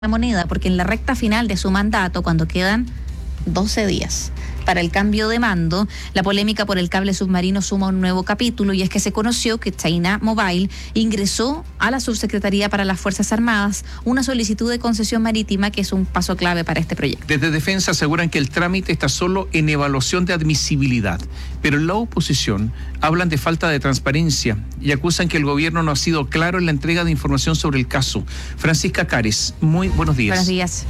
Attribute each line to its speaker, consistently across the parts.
Speaker 1: la moneda, porque en la recta final de su mandato, cuando quedan 12 días para el cambio de mando, la polémica por el cable submarino suma un nuevo capítulo, y es que se conoció que China Mobile ingresó a la Subsecretaría para las Fuerzas Armadas una solicitud de concesión marítima que es un paso clave para este proyecto.
Speaker 2: Desde Defensa aseguran que el trámite está solo en evaluación de admisibilidad, pero en la oposición hablan de falta de transparencia y acusan que el gobierno no ha sido claro en la entrega de información sobre el caso. Francisca Cares, muy buenos días.
Speaker 1: Buenos días.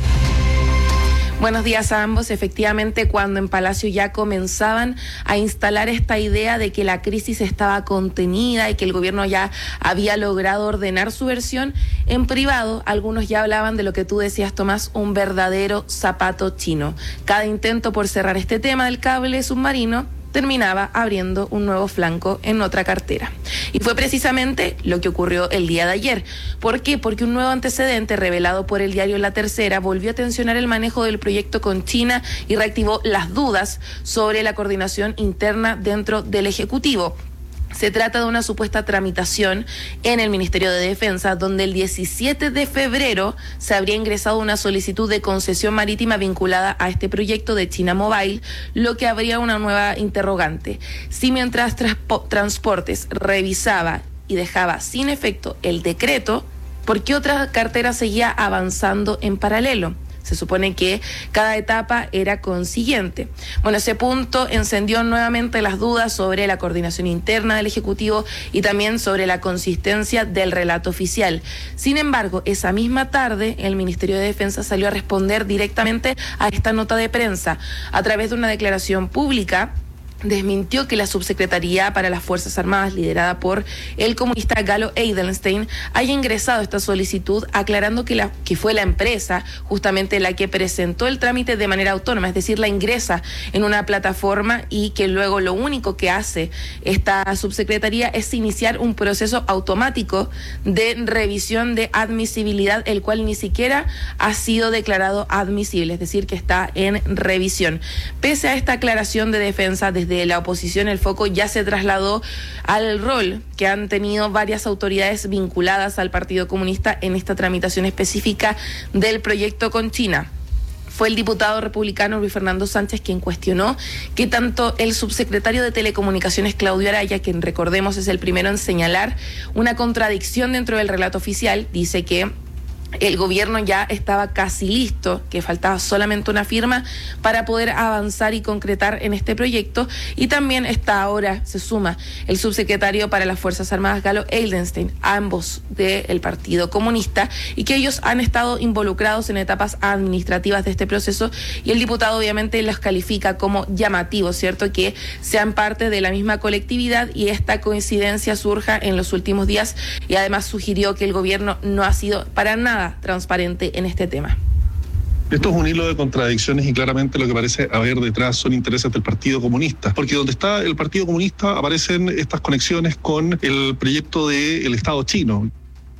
Speaker 3: Buenos días a ambos. Efectivamente, cuando en Palacio ya comenzaban a instalar esta idea de que la crisis estaba contenida y que el gobierno ya había logrado ordenar su versión, en privado algunos ya hablaban de lo que tú decías, Tomás, un verdadero zapato chino. Cada intento por cerrar este tema del cable submarino terminaba abriendo un nuevo flanco en otra cartera. Y fue precisamente lo que ocurrió el día de ayer. ¿Por qué? Porque un nuevo antecedente revelado por el diario La Tercera volvió a tensionar el manejo del proyecto con China y reactivó las dudas sobre la coordinación interna dentro del Ejecutivo. Se trata de una supuesta tramitación en el Ministerio de Defensa, donde el 17 de febrero se habría ingresado una solicitud de concesión marítima vinculada a este proyecto de China Mobile, lo que habría una nueva interrogante. Si mientras Transportes revisaba y dejaba sin efecto el decreto, ¿por qué otra cartera seguía avanzando en paralelo? Se supone que cada etapa era consiguiente. Bueno, ese punto encendió nuevamente las dudas sobre la coordinación interna del Ejecutivo y también sobre la consistencia del relato oficial. Sin embargo, esa misma tarde, el Ministerio de Defensa salió a responder directamente a esta nota de prensa. A través de una declaración pública, desmintió que la Subsecretaría para las Fuerzas Armadas, liderada por el comunista Galo Eidelstein, haya ingresado esta solicitud, aclarando que fue la empresa justamente la que presentó el trámite de manera autónoma, es decir, la ingresa en una plataforma, y que luego lo único que hace esta Subsecretaría es iniciar un proceso automático de revisión de admisibilidad, el cual ni siquiera ha sido declarado admisible, es decir, que está en revisión. Pese a esta aclaración de Defensa, desde la oposición el foco ya se trasladó al rol que han tenido varias autoridades vinculadas al Partido Comunista en esta tramitación específica del proyecto con China. Fue el diputado republicano Luis Fernando Sánchez quien cuestionó que tanto el subsecretario de Telecomunicaciones Claudio Araya, quien recordemos es el primero en señalar una contradicción dentro del relato oficial, dice que el gobierno ya estaba casi listo, que faltaba solamente una firma para poder avanzar y concretar en este proyecto, y también está ahora, se suma el subsecretario para las Fuerzas Armadas Galo Eidelstein, ambos del Partido Comunista, y que ellos han estado involucrados en etapas administrativas de este proceso, y el diputado obviamente los califica como llamativos, ¿cierto?, que sean parte de la misma colectividad y esta coincidencia surja en los últimos días, y además sugirió que el gobierno no ha sido para nada transparente en este tema.
Speaker 4: Esto es un hilo de contradicciones y claramente lo que parece haber detrás son intereses del Partido Comunista, porque donde está el Partido Comunista aparecen estas conexiones con el proyecto del Estado chino.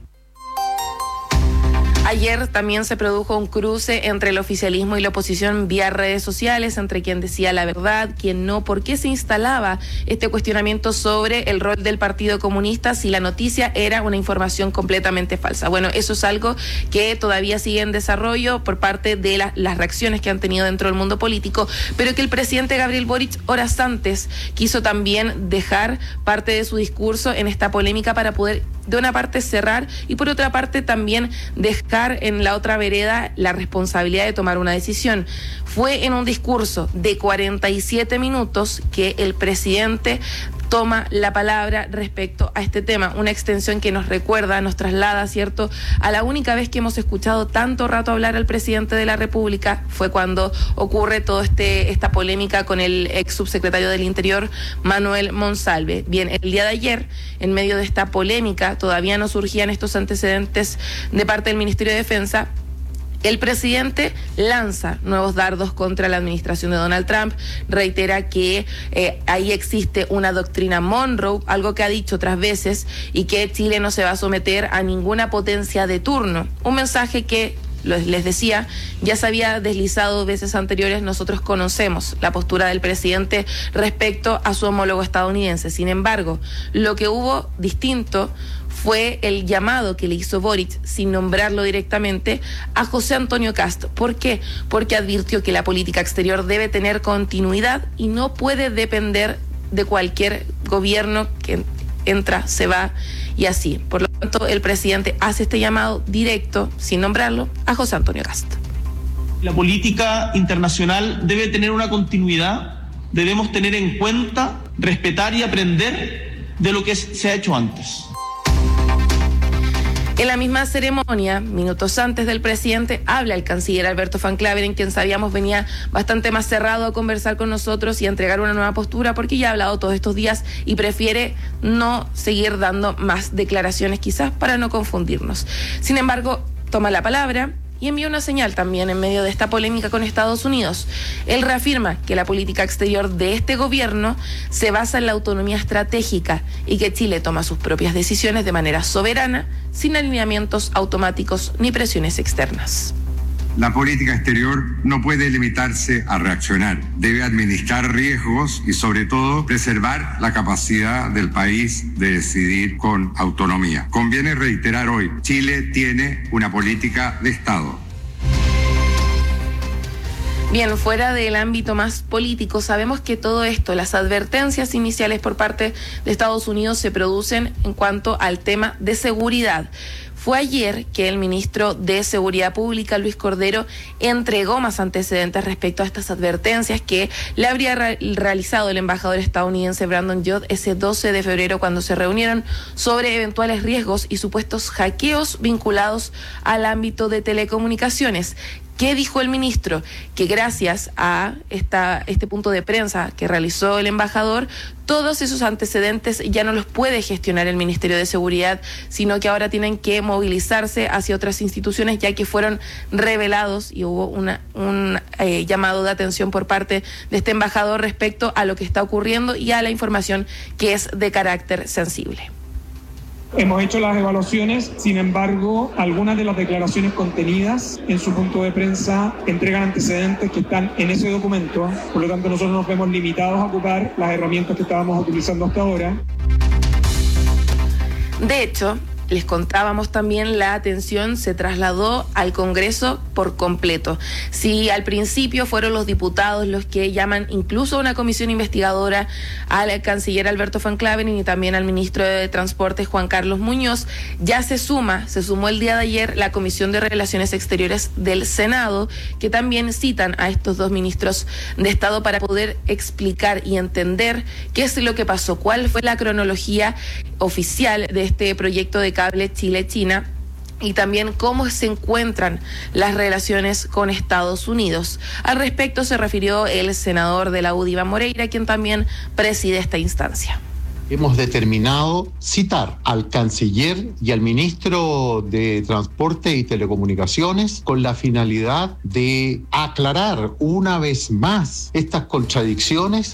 Speaker 3: Ayer también se produjo un cruce entre el oficialismo y la oposición vía redes sociales, entre quien decía la verdad, quien no. ¿Por qué se instalaba este cuestionamiento sobre el rol del Partido Comunista si la noticia era una información completamente falsa? Bueno, eso es algo que todavía sigue en desarrollo por parte de las reacciones que han tenido dentro del mundo político, pero que el presidente Gabriel Boric horas antes quiso también dejar parte de su discurso en esta polémica para poder de una parte cerrar y por otra parte también dejar en la otra vereda la responsabilidad de tomar una decisión. Fue en un discurso de 47 minutos que el presidente toma la palabra respecto a este tema, una extensión que nos recuerda, nos traslada, ¿cierto?, a la única vez que hemos escuchado tanto rato hablar al presidente de la República, fue cuando ocurre toda esta polémica con el ex subsecretario del Interior, Manuel Monsalve. Bien, el día de ayer, en medio de esta polémica, todavía no surgían estos antecedentes de parte del Ministerio de Defensa. El presidente lanza nuevos dardos contra la administración de Donald Trump, reitera que ahí existe una doctrina Monroe, algo que ha dicho otras veces, y que Chile no se va a someter a ninguna potencia de turno. Un mensaje que les decía, ya se había deslizado veces anteriores. Nosotros conocemos la postura del presidente respecto a su homólogo estadounidense. Sin embargo, lo que hubo distinto fue el llamado que le hizo Boric, sin nombrarlo directamente, a José Antonio Kast. ¿Por qué? Porque advirtió que la política exterior debe tener continuidad y no puede depender de cualquier gobierno que entra, se va y así. Por lo tanto, el presidente hace este llamado directo, sin nombrarlo, a José Antonio Kast.
Speaker 5: La política internacional debe tener una continuidad, debemos tener en cuenta, respetar y aprender de lo que se ha hecho antes.
Speaker 3: En la misma ceremonia, minutos antes del presidente, habla el canciller Alberto Van Claveren, quien sabíamos venía bastante más cerrado a conversar con nosotros y a entregar una nueva postura, porque ya ha hablado todos estos días y prefiere no seguir dando más declaraciones, quizás para no confundirnos. Sin embargo, toma la palabra y envía una señal también en medio de esta polémica con Estados Unidos. Él reafirma que la política exterior de este gobierno se basa en la autonomía estratégica y que Chile toma sus propias decisiones de manera soberana, sin alineamientos automáticos ni presiones externas.
Speaker 6: La política exterior no puede limitarse a reaccionar. Debe administrar riesgos y, sobre todo, preservar la capacidad del país de decidir con autonomía. Conviene reiterar hoy, Chile tiene una política de Estado.
Speaker 3: Bien, fuera del ámbito más político, sabemos que todo esto, las advertencias iniciales por parte de Estados Unidos se producen en cuanto al tema de seguridad. Fue ayer que el ministro de Seguridad Pública, Luis Cordero, entregó más antecedentes respecto a estas advertencias que le habría realizado el embajador estadounidense Brandon Judd ese 12 de febrero cuando se reunieron sobre eventuales riesgos y supuestos hackeos vinculados al ámbito de telecomunicaciones. ¿Qué dijo el ministro? Que gracias a este punto de prensa que realizó el embajador, todos esos antecedentes ya no los puede gestionar el Ministerio de Seguridad, sino que ahora tienen que movilizarse hacia otras instituciones, ya que fueron revelados y hubo un llamado de atención por parte de este embajador respecto a lo que está ocurriendo y a la información que es de carácter sensible.
Speaker 7: Hemos hecho las evaluaciones, sin embargo, algunas de las declaraciones contenidas en su punto de prensa entregan antecedentes que están en ese documento, por lo tanto nosotros nos vemos limitados a ocupar las herramientas que estábamos utilizando hasta ahora.
Speaker 3: De hecho, les contábamos también, la atención se trasladó al Congreso por completo. Si al principio fueron los diputados los que llaman incluso a una comisión investigadora al canciller Alberto Van Claveren y también al ministro de Transportes Juan Carlos Muñoz, ya se sumó el día de ayer la Comisión de Relaciones Exteriores del Senado, que también citan a estos dos ministros de Estado para poder explicar y entender qué es lo que pasó, cuál fue la cronología oficial de este proyecto de cable Chile-China y también cómo se encuentran las relaciones con Estados Unidos. Al respecto se refirió el senador de la UDI, Iván Moreira, quien también preside esta instancia.
Speaker 8: Hemos determinado citar al canciller y al ministro de Transporte y Telecomunicaciones con la finalidad de aclarar una vez más estas contradicciones.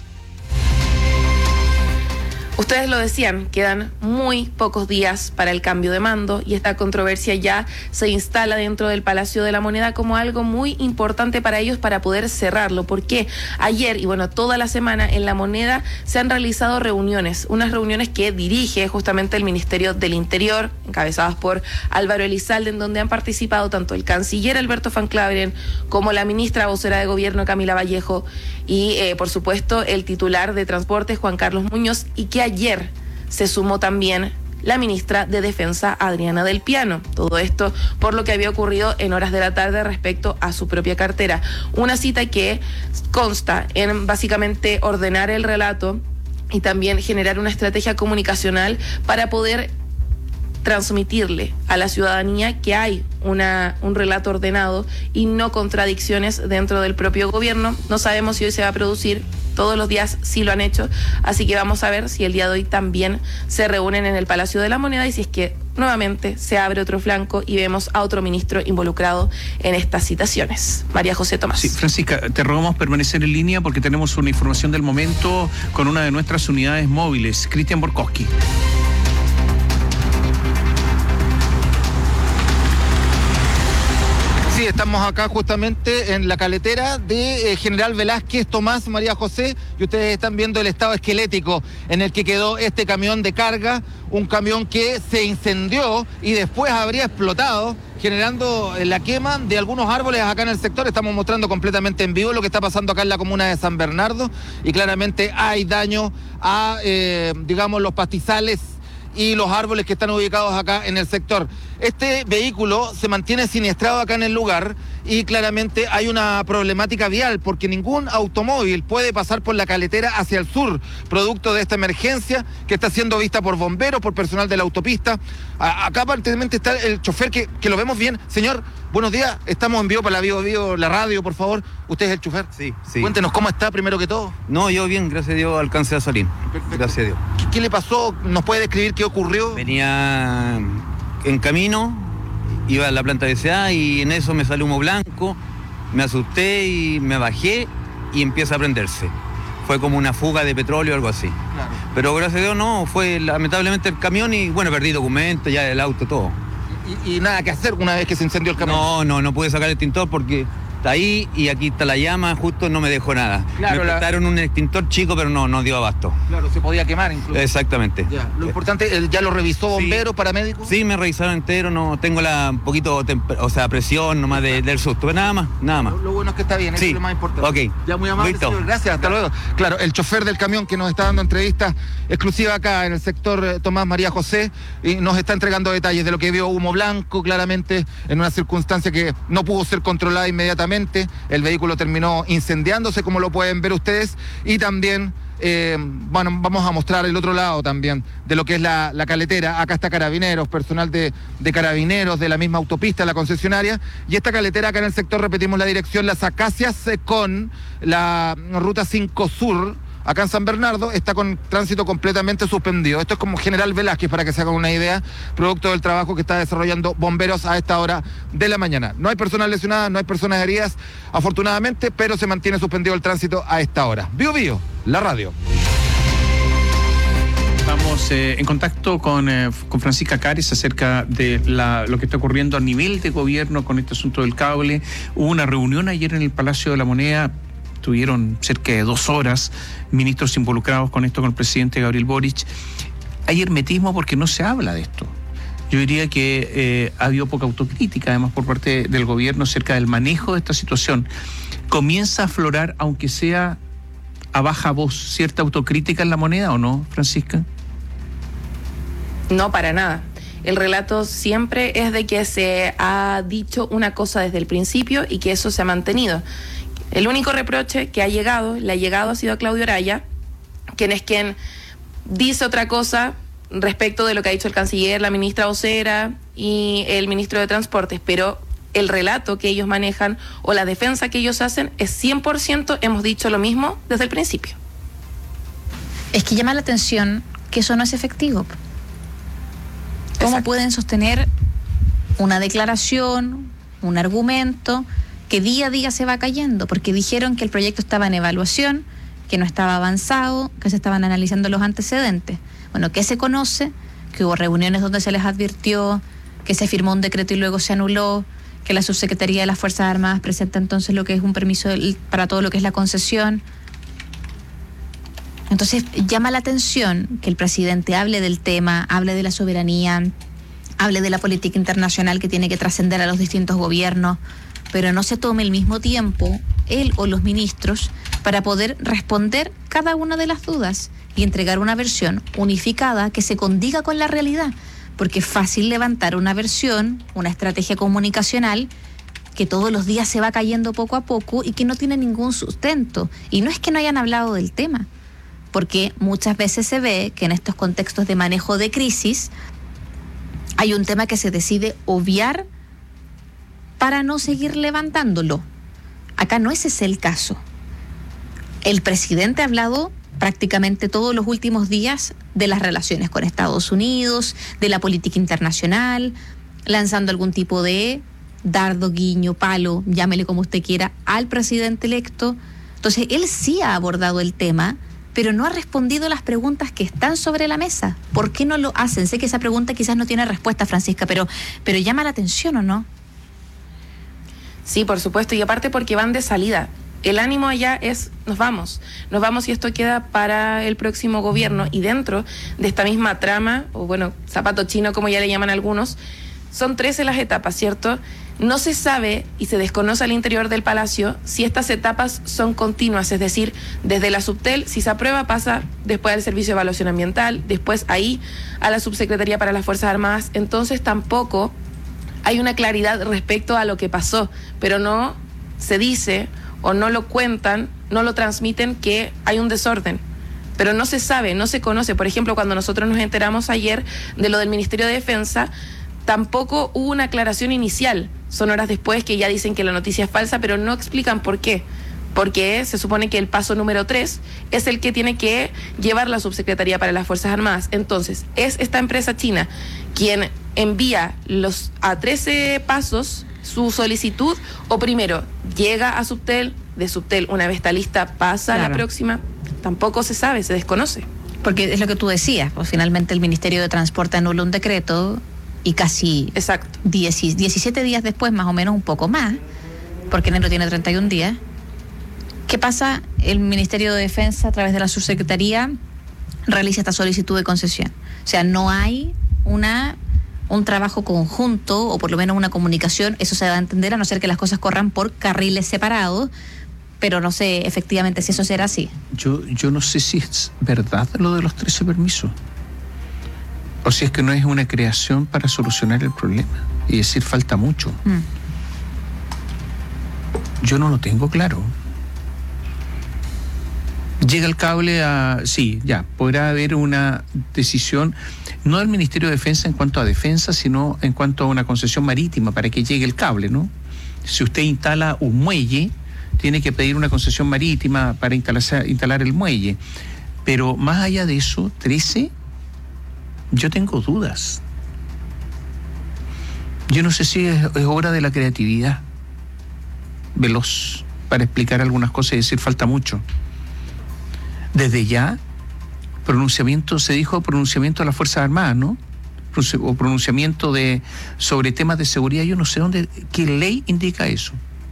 Speaker 3: Ustedes lo decían, quedan muy pocos días para el cambio de mando y esta controversia ya se instala dentro del Palacio de la Moneda como algo muy importante para ellos para poder cerrarlo. Porque ayer y toda la semana en la Moneda se han realizado reuniones, unas reuniones que dirige justamente el Ministerio del Interior, encabezadas por Álvaro Elizalde, en donde han participado tanto el canciller Alberto Van Claveren como la ministra vocera de Gobierno Camila Vallejo y por supuesto el titular de Transportes Juan Carlos Muñoz, y que ayer se sumó también la ministra de Defensa Adriana Del Piano. Todo esto por lo que había ocurrido en horas de la tarde respecto a su propia cartera. Una cita que consta en básicamente ordenar el relato y también generar una estrategia comunicacional para poder transmitirle a la ciudadanía que hay un relato ordenado y no contradicciones dentro del propio gobierno. No sabemos si hoy se va a producir, todos los días sí lo han hecho, así que vamos a ver si el día de hoy también se reúnen en el Palacio de la Moneda y si es que nuevamente se abre otro flanco y vemos a otro ministro involucrado en estas citaciones. María José Tomás.
Speaker 2: Sí, Francisca, te rogamos permanecer en línea porque tenemos una información del momento con una de nuestras unidades móviles, Cristian Borkowski.
Speaker 9: Sí, estamos acá justamente en la caletera de General Velázquez, Tomás, María José, y ustedes están viendo el estado esquelético en el que quedó este camión de carga, un camión que se incendió y después habría explotado, generando la quema de algunos árboles acá en el sector. Estamos mostrando completamente en vivo lo que está pasando acá en la comuna de San Bernardo, y claramente hay daño a, digamos, los pastizales y los árboles que están ubicados acá en el sector. Este vehículo se mantiene siniestrado acá en el lugar y claramente hay una problemática vial porque ningún automóvil puede pasar por la caletera hacia el sur, producto de esta emergencia que está siendo vista por bomberos, por personal de la autopista. Acá aparentemente está el chofer que lo vemos bien. Señor, buenos días, estamos en vivo para la Vivo, la radio, por favor. ¿Usted es el chofer?
Speaker 10: Sí.
Speaker 9: Cuéntenos cómo está primero que todo.
Speaker 10: No, yo bien, gracias a Dios, alcancé a salir.
Speaker 9: Perfecto.
Speaker 10: Gracias a Dios.
Speaker 9: ¿Qué le pasó? ¿Nos puede describir qué ocurrió?
Speaker 10: Venía en camino, iba a la planta de SA y en eso me salió humo blanco, me asusté y me bajé y empieza a prenderse. Fue como una fuga de petróleo o algo así.
Speaker 9: Claro.
Speaker 10: Pero gracias a Dios no, fue lamentablemente el camión y bueno, perdí documentos, ya el auto, todo.
Speaker 9: Y nada que hacer una vez que se incendió el camión.
Speaker 10: No pude sacar el extintor porque está ahí y aquí está la llama, justo no me dejó nada.
Speaker 9: Claro,
Speaker 10: me prestaron un extintor chico, pero no dio abasto.
Speaker 9: Claro, se podía quemar incluso.
Speaker 10: Exactamente.
Speaker 9: Ya. Lo importante, ¿ya lo revisó bomberos, paramédicos?
Speaker 10: Sí, me revisaron entero, no tengo un poquito, presión nomás del susto, pero nada más.
Speaker 9: Lo bueno es que está bien, eso es lo más importante.
Speaker 10: Ok.
Speaker 9: Ya, muy amable,
Speaker 10: Listo.
Speaker 9: señor, gracias, hasta luego. Claro, el chofer del camión que nos está dando entrevista exclusiva acá en el sector Tomás María José, y nos está entregando detalles de lo que vio humo blanco, claramente en una circunstancia que no pudo ser controlada inmediatamente. El vehículo terminó incendiándose, como lo pueden ver ustedes, y también, vamos a mostrar el otro lado también de lo que es la caletera. Acá está Carabineros, personal de Carabineros de la misma autopista, la concesionaria, y esta caletera acá en el sector, repetimos la dirección, Las Acacias con la ruta 5 Sur, acá en San Bernardo, está con tránsito completamente suspendido. Esto es como General Velázquez, para que se hagan una idea, producto del trabajo que está desarrollando bomberos a esta hora de la mañana. No hay personas lesionadas, no hay personas heridas, afortunadamente, pero se mantiene suspendido el tránsito a esta hora. Bio, la radio.
Speaker 2: Estamos en contacto con Francisca Cares acerca de lo que está ocurriendo a nivel de gobierno con este asunto del cable. Hubo una reunión ayer en el Palacio de la Moneda. Tuvieron cerca de 2 horas ministros involucrados con esto, con el presidente Gabriel Boric. Hay hermetismo porque no se habla de esto. Yo diría que ha habido poca autocrítica, además, por parte del gobierno acerca del manejo de esta situación. Comienza a aflorar, aunque sea a baja voz, cierta autocrítica en la Moneda, ¿o no, Francisca?
Speaker 3: No, para nada. El relato siempre es de que se ha dicho una cosa desde el principio y que eso se ha mantenido. El único reproche que le ha llegado ha sido a Claudio Araya, quien dice otra cosa respecto de lo que ha dicho el canciller, la ministra vocera y el ministro de Transportes, pero el relato que ellos manejan o la defensa que ellos hacen es 100%, hemos dicho lo mismo desde el principio.
Speaker 1: Es que llama la atención que eso no es efectivo. ¿Cómo
Speaker 3: Exacto.
Speaker 1: pueden sostener una declaración, un argumento que día a día se va cayendo? Porque dijeron que el proyecto estaba en evaluación, que no estaba avanzado, que se estaban analizando los antecedentes. Bueno, ¿qué se conoce? Que hubo reuniones donde se les advirtió, que se firmó un decreto y luego se anuló, que la Subsecretaría de las Fuerzas Armadas presenta entonces lo que es un permiso para todo lo que es la concesión. Entonces llama la atención que el presidente hable del tema, hable de la soberanía, hable de la política internacional que tiene que trascender a los distintos gobiernos, pero no se tome el mismo tiempo, él o los ministros, para poder responder cada una de las dudas y entregar una versión unificada que se condiga con la realidad, porque es fácil levantar una versión, una estrategia comunicacional que todos los días se va cayendo poco a poco y que no tiene ningún sustento. Y no es que no hayan hablado del tema, porque muchas veces se ve que en estos contextos de manejo de crisis hay un tema que se decide obviar para no seguir levantándolo. Acá no ese es el caso. El presidente ha hablado prácticamente todos los últimos días de las relaciones con Estados Unidos, de la política internacional, lanzando algún tipo de dardo, guiño, palo, llámele como usted quiera, al presidente electo. Entonces, él sí ha abordado el tema, pero no ha respondido las preguntas que están sobre la mesa. ¿Por qué no lo hacen? Sé que esa pregunta quizás no tiene respuesta, Francisca, pero llama la atención, ¿o no?
Speaker 3: Sí, por supuesto, y aparte porque van de salida. El ánimo allá es, nos vamos y esto queda para el próximo gobierno, y dentro de esta misma trama, o bueno, zapato chino como ya le llaman algunos, son 13 las etapas, ¿cierto? No se sabe y se desconoce al interior del Palacio si estas etapas son continuas, es decir, desde la Subtel, si se aprueba, pasa después al Servicio de Evaluación Ambiental, después ahí a la Subsecretaría para las Fuerzas Armadas. Entonces tampoco hay una claridad respecto a lo que pasó, pero no se dice o no lo cuentan, no lo transmiten que hay un desorden. Pero no se sabe, no se conoce. Por ejemplo, cuando nosotros nos enteramos ayer de lo del Ministerio de Defensa, tampoco hubo una aclaración inicial. Son horas después que ya dicen que la noticia es falsa, pero no explican por qué. Porque se supone que el paso número 3 es el que tiene que llevar la Subsecretaría para las Fuerzas Armadas. Entonces, es esta empresa china quien envía a 13 pasos su solicitud, o primero llega a Subtel, de Subtel, una vez está lista, pasa a la próxima. Tampoco se sabe, se desconoce.
Speaker 1: Porque es lo que tú decías, pues finalmente el Ministerio de Transporte anula un decreto y casi 17 días después, más o menos, un poco más, porque enero tiene 31 días, ¿qué pasa? El Ministerio de Defensa, a través de la Subsecretaría, realiza esta solicitud de concesión. O sea, no hay un trabajo conjunto, o por lo menos una comunicación, eso se da a entender, a no ser que las cosas corran por carriles separados, pero no sé efectivamente si eso será así.
Speaker 2: Yo no sé si es verdad lo de los 13 permisos, o si es que no es una creación para solucionar el problema, y decir falta mucho. Yo no lo tengo claro. Llega el cable a... Sí, ya, podrá haber una decisión, no del Ministerio de Defensa en cuanto a defensa, sino en cuanto a una concesión marítima para que llegue el cable, ¿no? Si usted instala un muelle, tiene que pedir una concesión marítima para instalar el muelle. Pero más allá de eso, 13, yo tengo dudas. Yo no sé si es obra de la creatividad veloz para explicar algunas cosas y decir falta mucho. Desde ya, se dijo pronunciamiento de las Fuerzas Armadas, ¿no? O pronunciamiento sobre temas de seguridad. Yo no sé qué ley indica eso.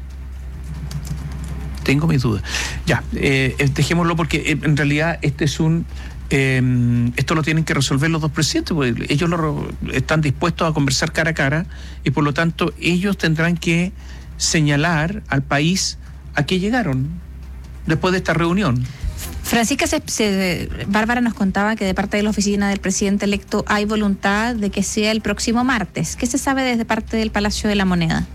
Speaker 2: Tengo mis dudas. Ya, dejémoslo, porque en realidad esto lo tienen que resolver los dos presidentes, porque ellos están dispuestos a conversar cara a cara, y por lo tanto ellos tendrán que señalar al país a qué llegaron después de esta reunión.
Speaker 1: Francisca, Bárbara nos contaba que de parte de la oficina del presidente electo hay voluntad de que sea el próximo martes. ¿Qué se sabe desde parte del Palacio de la Moneda?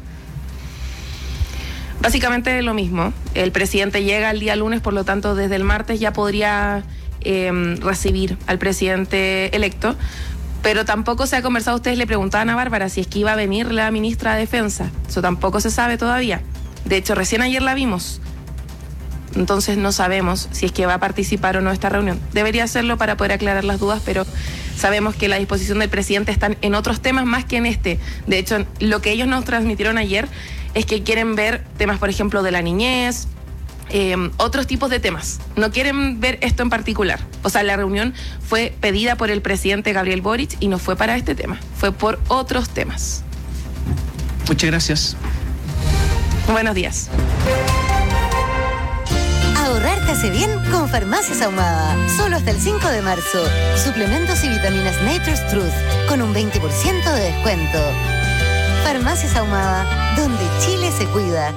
Speaker 3: Básicamente lo mismo. El presidente llega el día lunes, por lo tanto desde el martes ya podría recibir al presidente electo, pero tampoco se ha conversado. Ustedes le preguntaban a Bárbara si es que iba a venir la ministra de Defensa. Eso tampoco se sabe todavía. De hecho, recién ayer la vimos. Entonces no sabemos si es que va a participar o no esta reunión. Debería hacerlo para poder aclarar las dudas, pero sabemos que la disposición del presidente está en otros temas más que en este. De hecho, lo que ellos nos transmitieron ayer es que quieren ver temas, por ejemplo, de la niñez, otros tipos de temas. No quieren ver esto en particular. O sea, la reunión fue pedida por el presidente Gabriel Boric y no fue para este tema, fue por otros temas.
Speaker 2: Muchas gracias.
Speaker 3: Buenos días.
Speaker 11: Ahorrar te hace bien con Farmacias Ahumada. Solo hasta el 5 de marzo. Suplementos y vitaminas Nature's Truth con un 20% de descuento. Farmacias Ahumada, donde Chile se cuida.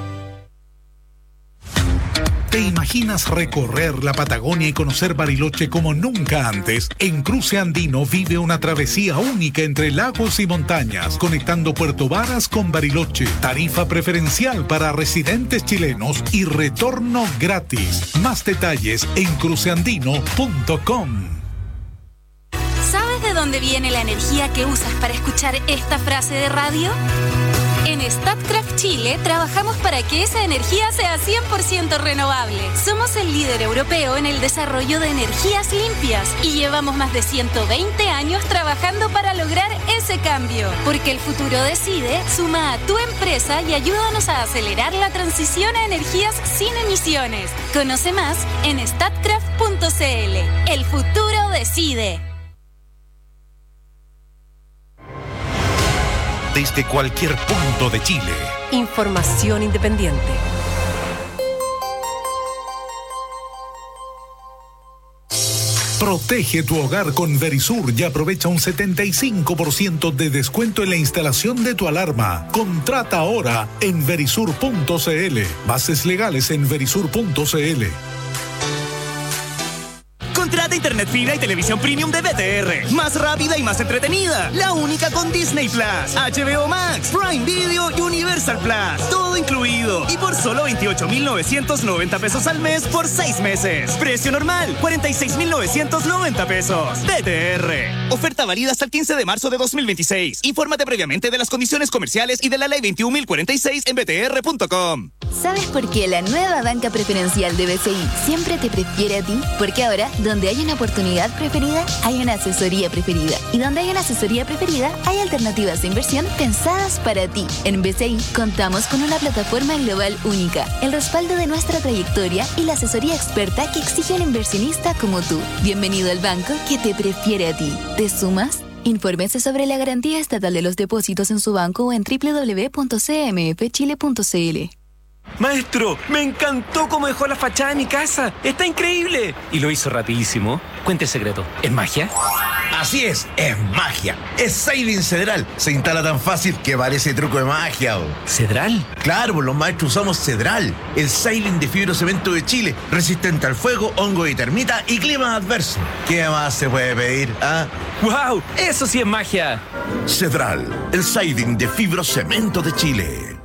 Speaker 12: ¿Te imaginas recorrer la Patagonia y conocer Bariloche como nunca antes? En Cruce Andino vive una travesía única entre lagos y montañas, conectando Puerto Varas con Bariloche. Tarifa preferencial para residentes chilenos y retorno gratis. Más detalles en cruceandino.com.
Speaker 13: ¿Sabes de dónde viene la energía que usas para escuchar esta frase de radio? En Statkraft Chile trabajamos para que esa energía sea 100% renovable. Somos el líder europeo en el desarrollo de energías limpias y llevamos más de 120 años trabajando para lograr ese cambio. Porque el futuro decide, suma a tu empresa y ayúdanos a acelerar la transición a energías sin emisiones. Conoce más en statkraft.cl. El futuro decide.
Speaker 12: desde cualquier punto de Chile.
Speaker 14: Información independiente.
Speaker 12: Protege tu hogar con Verisur y aprovecha un 75% de descuento en la instalación de tu alarma. Contrata ahora en verisur.cl. Bases legales en verisur.cl.
Speaker 15: Contrata internet fibra y televisión premium de BTR. Más rápida y más entretenida. La única con Disney Plus, HBO Max, Prime Video y Universal Plus. Todo incluido. Y por solo 28,990 pesos al mes por 6 meses. Precio normal, 46,990 pesos. BTR. Oferta válida hasta el 15 de marzo de 2026. Infórmate previamente de las condiciones comerciales y de la ley 21.046 en btr.com.
Speaker 16: ¿Sabes por qué la nueva banca preferencial de BCI siempre te prefiere a ti? Porque ahora, donde hay una oportunidad preferida, hay una asesoría preferida. Y donde hay una asesoría preferida, hay alternativas de inversión pensadas para ti. En BCI contamos con una plataforma global única, el respaldo de nuestra trayectoria y la asesoría experta que exige un inversionista como tú. Bienvenido al banco que te prefiere a ti. ¿Te sumas? Infórmese sobre la garantía estatal de los depósitos en su banco o en www.cmfchile.cl.
Speaker 17: Maestro, me encantó cómo dejó la fachada de mi casa. ¡Está increíble! Y lo hizo rapidísimo. Cuente el secreto. ¿Es magia?
Speaker 18: Así es magia. Es Siding Cedral. Se instala tan fácil que parece truco de magia.
Speaker 17: ¿Cedral?
Speaker 18: Claro, pues los maestros usamos Cedral, el Siding de fibrocemento de Chile, resistente al fuego, hongo y termita y clima adverso. ¿Qué más se puede pedir?
Speaker 17: ¡Wow! ¡Eso sí es magia!
Speaker 18: Cedral, el Siding de fibrocemento de Chile.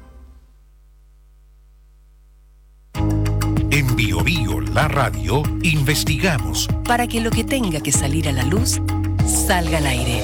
Speaker 12: En Bio Bio, la radio, investigamos
Speaker 14: para que lo que tenga que salir a la luz salga al aire.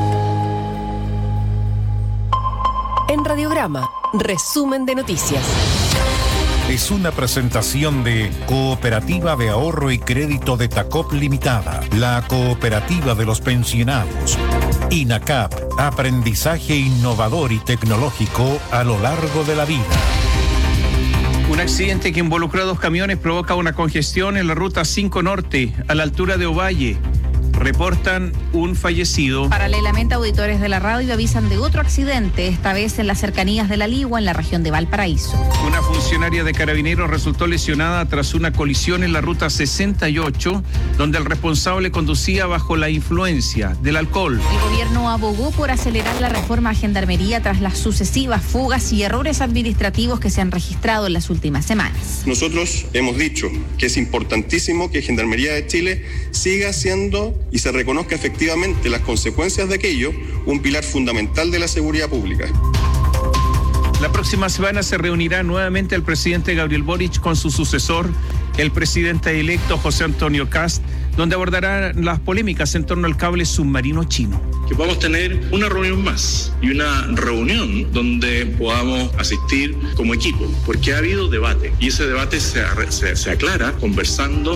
Speaker 14: En Radiograma, resumen de noticias.
Speaker 12: Es una presentación de Cooperativa de Ahorro y Crédito de Tacop Limitada, la cooperativa de los pensionados. INACAP, aprendizaje innovador y tecnológico a lo largo de la vida.
Speaker 2: Un accidente que involucró a 2 camiones provoca una congestión en la ruta 5 Norte, a la altura de Ovalle. Reportan un fallecido.
Speaker 1: Paralelamente, auditores de la radio avisan de otro accidente, esta vez en las cercanías de La Ligua, en la región de Valparaíso.
Speaker 2: Una funcionaria de Carabineros resultó lesionada tras una colisión en la ruta 68, donde el responsable conducía bajo la influencia del alcohol.
Speaker 1: El gobierno abogó por acelerar la reforma a Gendarmería tras las sucesivas fugas y errores administrativos que se han registrado en las últimas semanas.
Speaker 19: Nosotros hemos dicho que es importantísimo que Gendarmería de Chile siga siendo y se reconozca efectivamente las consecuencias de aquello, un pilar fundamental de la seguridad pública.
Speaker 2: La próxima semana se reunirá nuevamente el presidente Gabriel Boric con su sucesor, el presidente electo José Antonio Kast, donde abordarán las polémicas en torno al cable submarino chino.
Speaker 20: Que podamos tener una reunión más y una reunión donde podamos asistir como equipo, porque ha habido debate y ese debate se aclara conversando.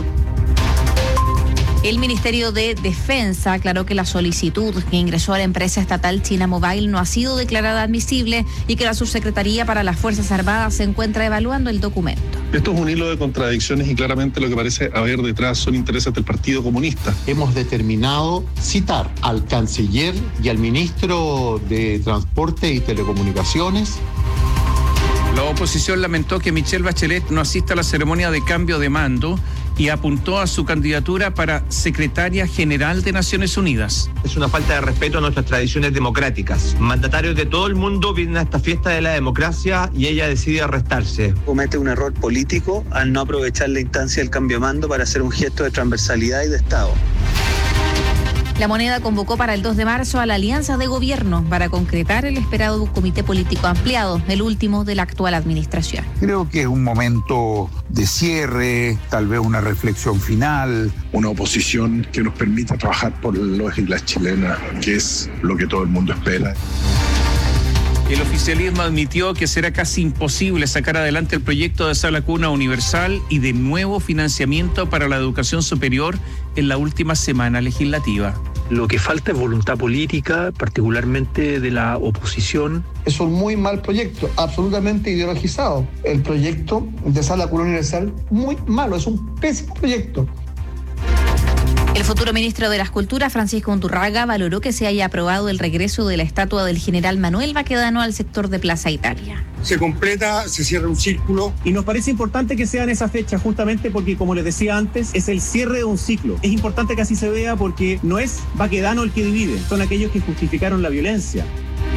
Speaker 1: El Ministerio de Defensa aclaró que la solicitud que ingresó a la empresa estatal China Mobile no ha sido declarada admisible y que la Subsecretaría para las Fuerzas Armadas se encuentra evaluando el documento.
Speaker 4: Esto es un hilo de contradicciones y claramente lo que parece haber detrás son intereses del Partido Comunista.
Speaker 8: Hemos determinado citar al canciller y al ministro de Transporte y Telecomunicaciones.
Speaker 2: La oposición lamentó que Michelle Bachelet no asista a la ceremonia de cambio de mando y apuntó a su candidatura para secretaria general de Naciones Unidas.
Speaker 21: Es una falta de respeto a nuestras tradiciones democráticas. Mandatarios de todo el mundo vienen a esta fiesta de la democracia y ella decide arrestarse.
Speaker 22: Comete un error político al no aprovechar la instancia del cambio de mando para hacer un gesto de transversalidad y de Estado.
Speaker 1: La Moneda convocó para el 2 de marzo a la Alianza de Gobierno para concretar el esperado comité político ampliado, el último de la actual administración.
Speaker 23: Creo que es un momento de cierre, tal vez una reflexión final.
Speaker 24: Una oposición que nos permita trabajar por los y las chilenas, que es lo que todo el mundo espera.
Speaker 2: El oficialismo admitió que será casi imposible sacar adelante el proyecto de sala cuna universal y de nuevo financiamiento para la educación superior en la última semana legislativa.
Speaker 25: Lo que falta es voluntad política, particularmente de la oposición.
Speaker 26: Es un muy mal proyecto, absolutamente ideologizado. El proyecto de sala cuna universal, muy malo, es un pésimo proyecto.
Speaker 1: El futuro ministro de las Culturas, Francisco Undurraga, valoró que se haya aprobado el regreso de la estatua del general Manuel Baquedano al sector de Plaza Italia.
Speaker 3: Se completa, se cierra un círculo.
Speaker 5: Y nos parece importante que sean esa fecha justamente porque, como les decía antes, es el cierre de un ciclo. Es importante que así se vea porque no es Baquedano el que divide, son aquellos que justificaron la violencia.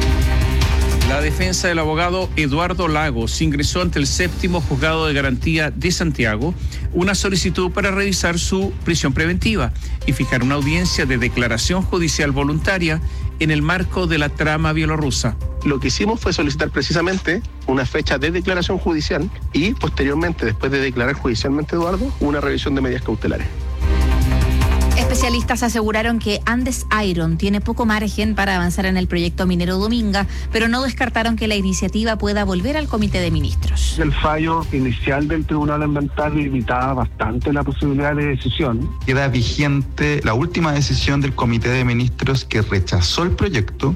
Speaker 2: La defensa del abogado Eduardo Lagos ingresó ante el 7º Juzgado de Garantía de Santiago una solicitud para revisar su prisión preventiva y fijar una audiencia de declaración judicial voluntaria en el marco de la trama bielorrusa.
Speaker 6: Lo que hicimos fue solicitar precisamente una fecha de declaración judicial y posteriormente, después de declarar judicialmente a Eduardo, una revisión de medidas cautelares.
Speaker 1: Especialistas aseguraron que Andes Iron tiene poco margen para avanzar en el proyecto minero Dominga, pero no descartaron que la iniciativa pueda volver al Comité de Ministros.
Speaker 7: El fallo inicial del Tribunal Ambiental limitaba bastante la posibilidad de decisión.
Speaker 9: Queda vigente la última decisión del Comité de Ministros que rechazó el proyecto.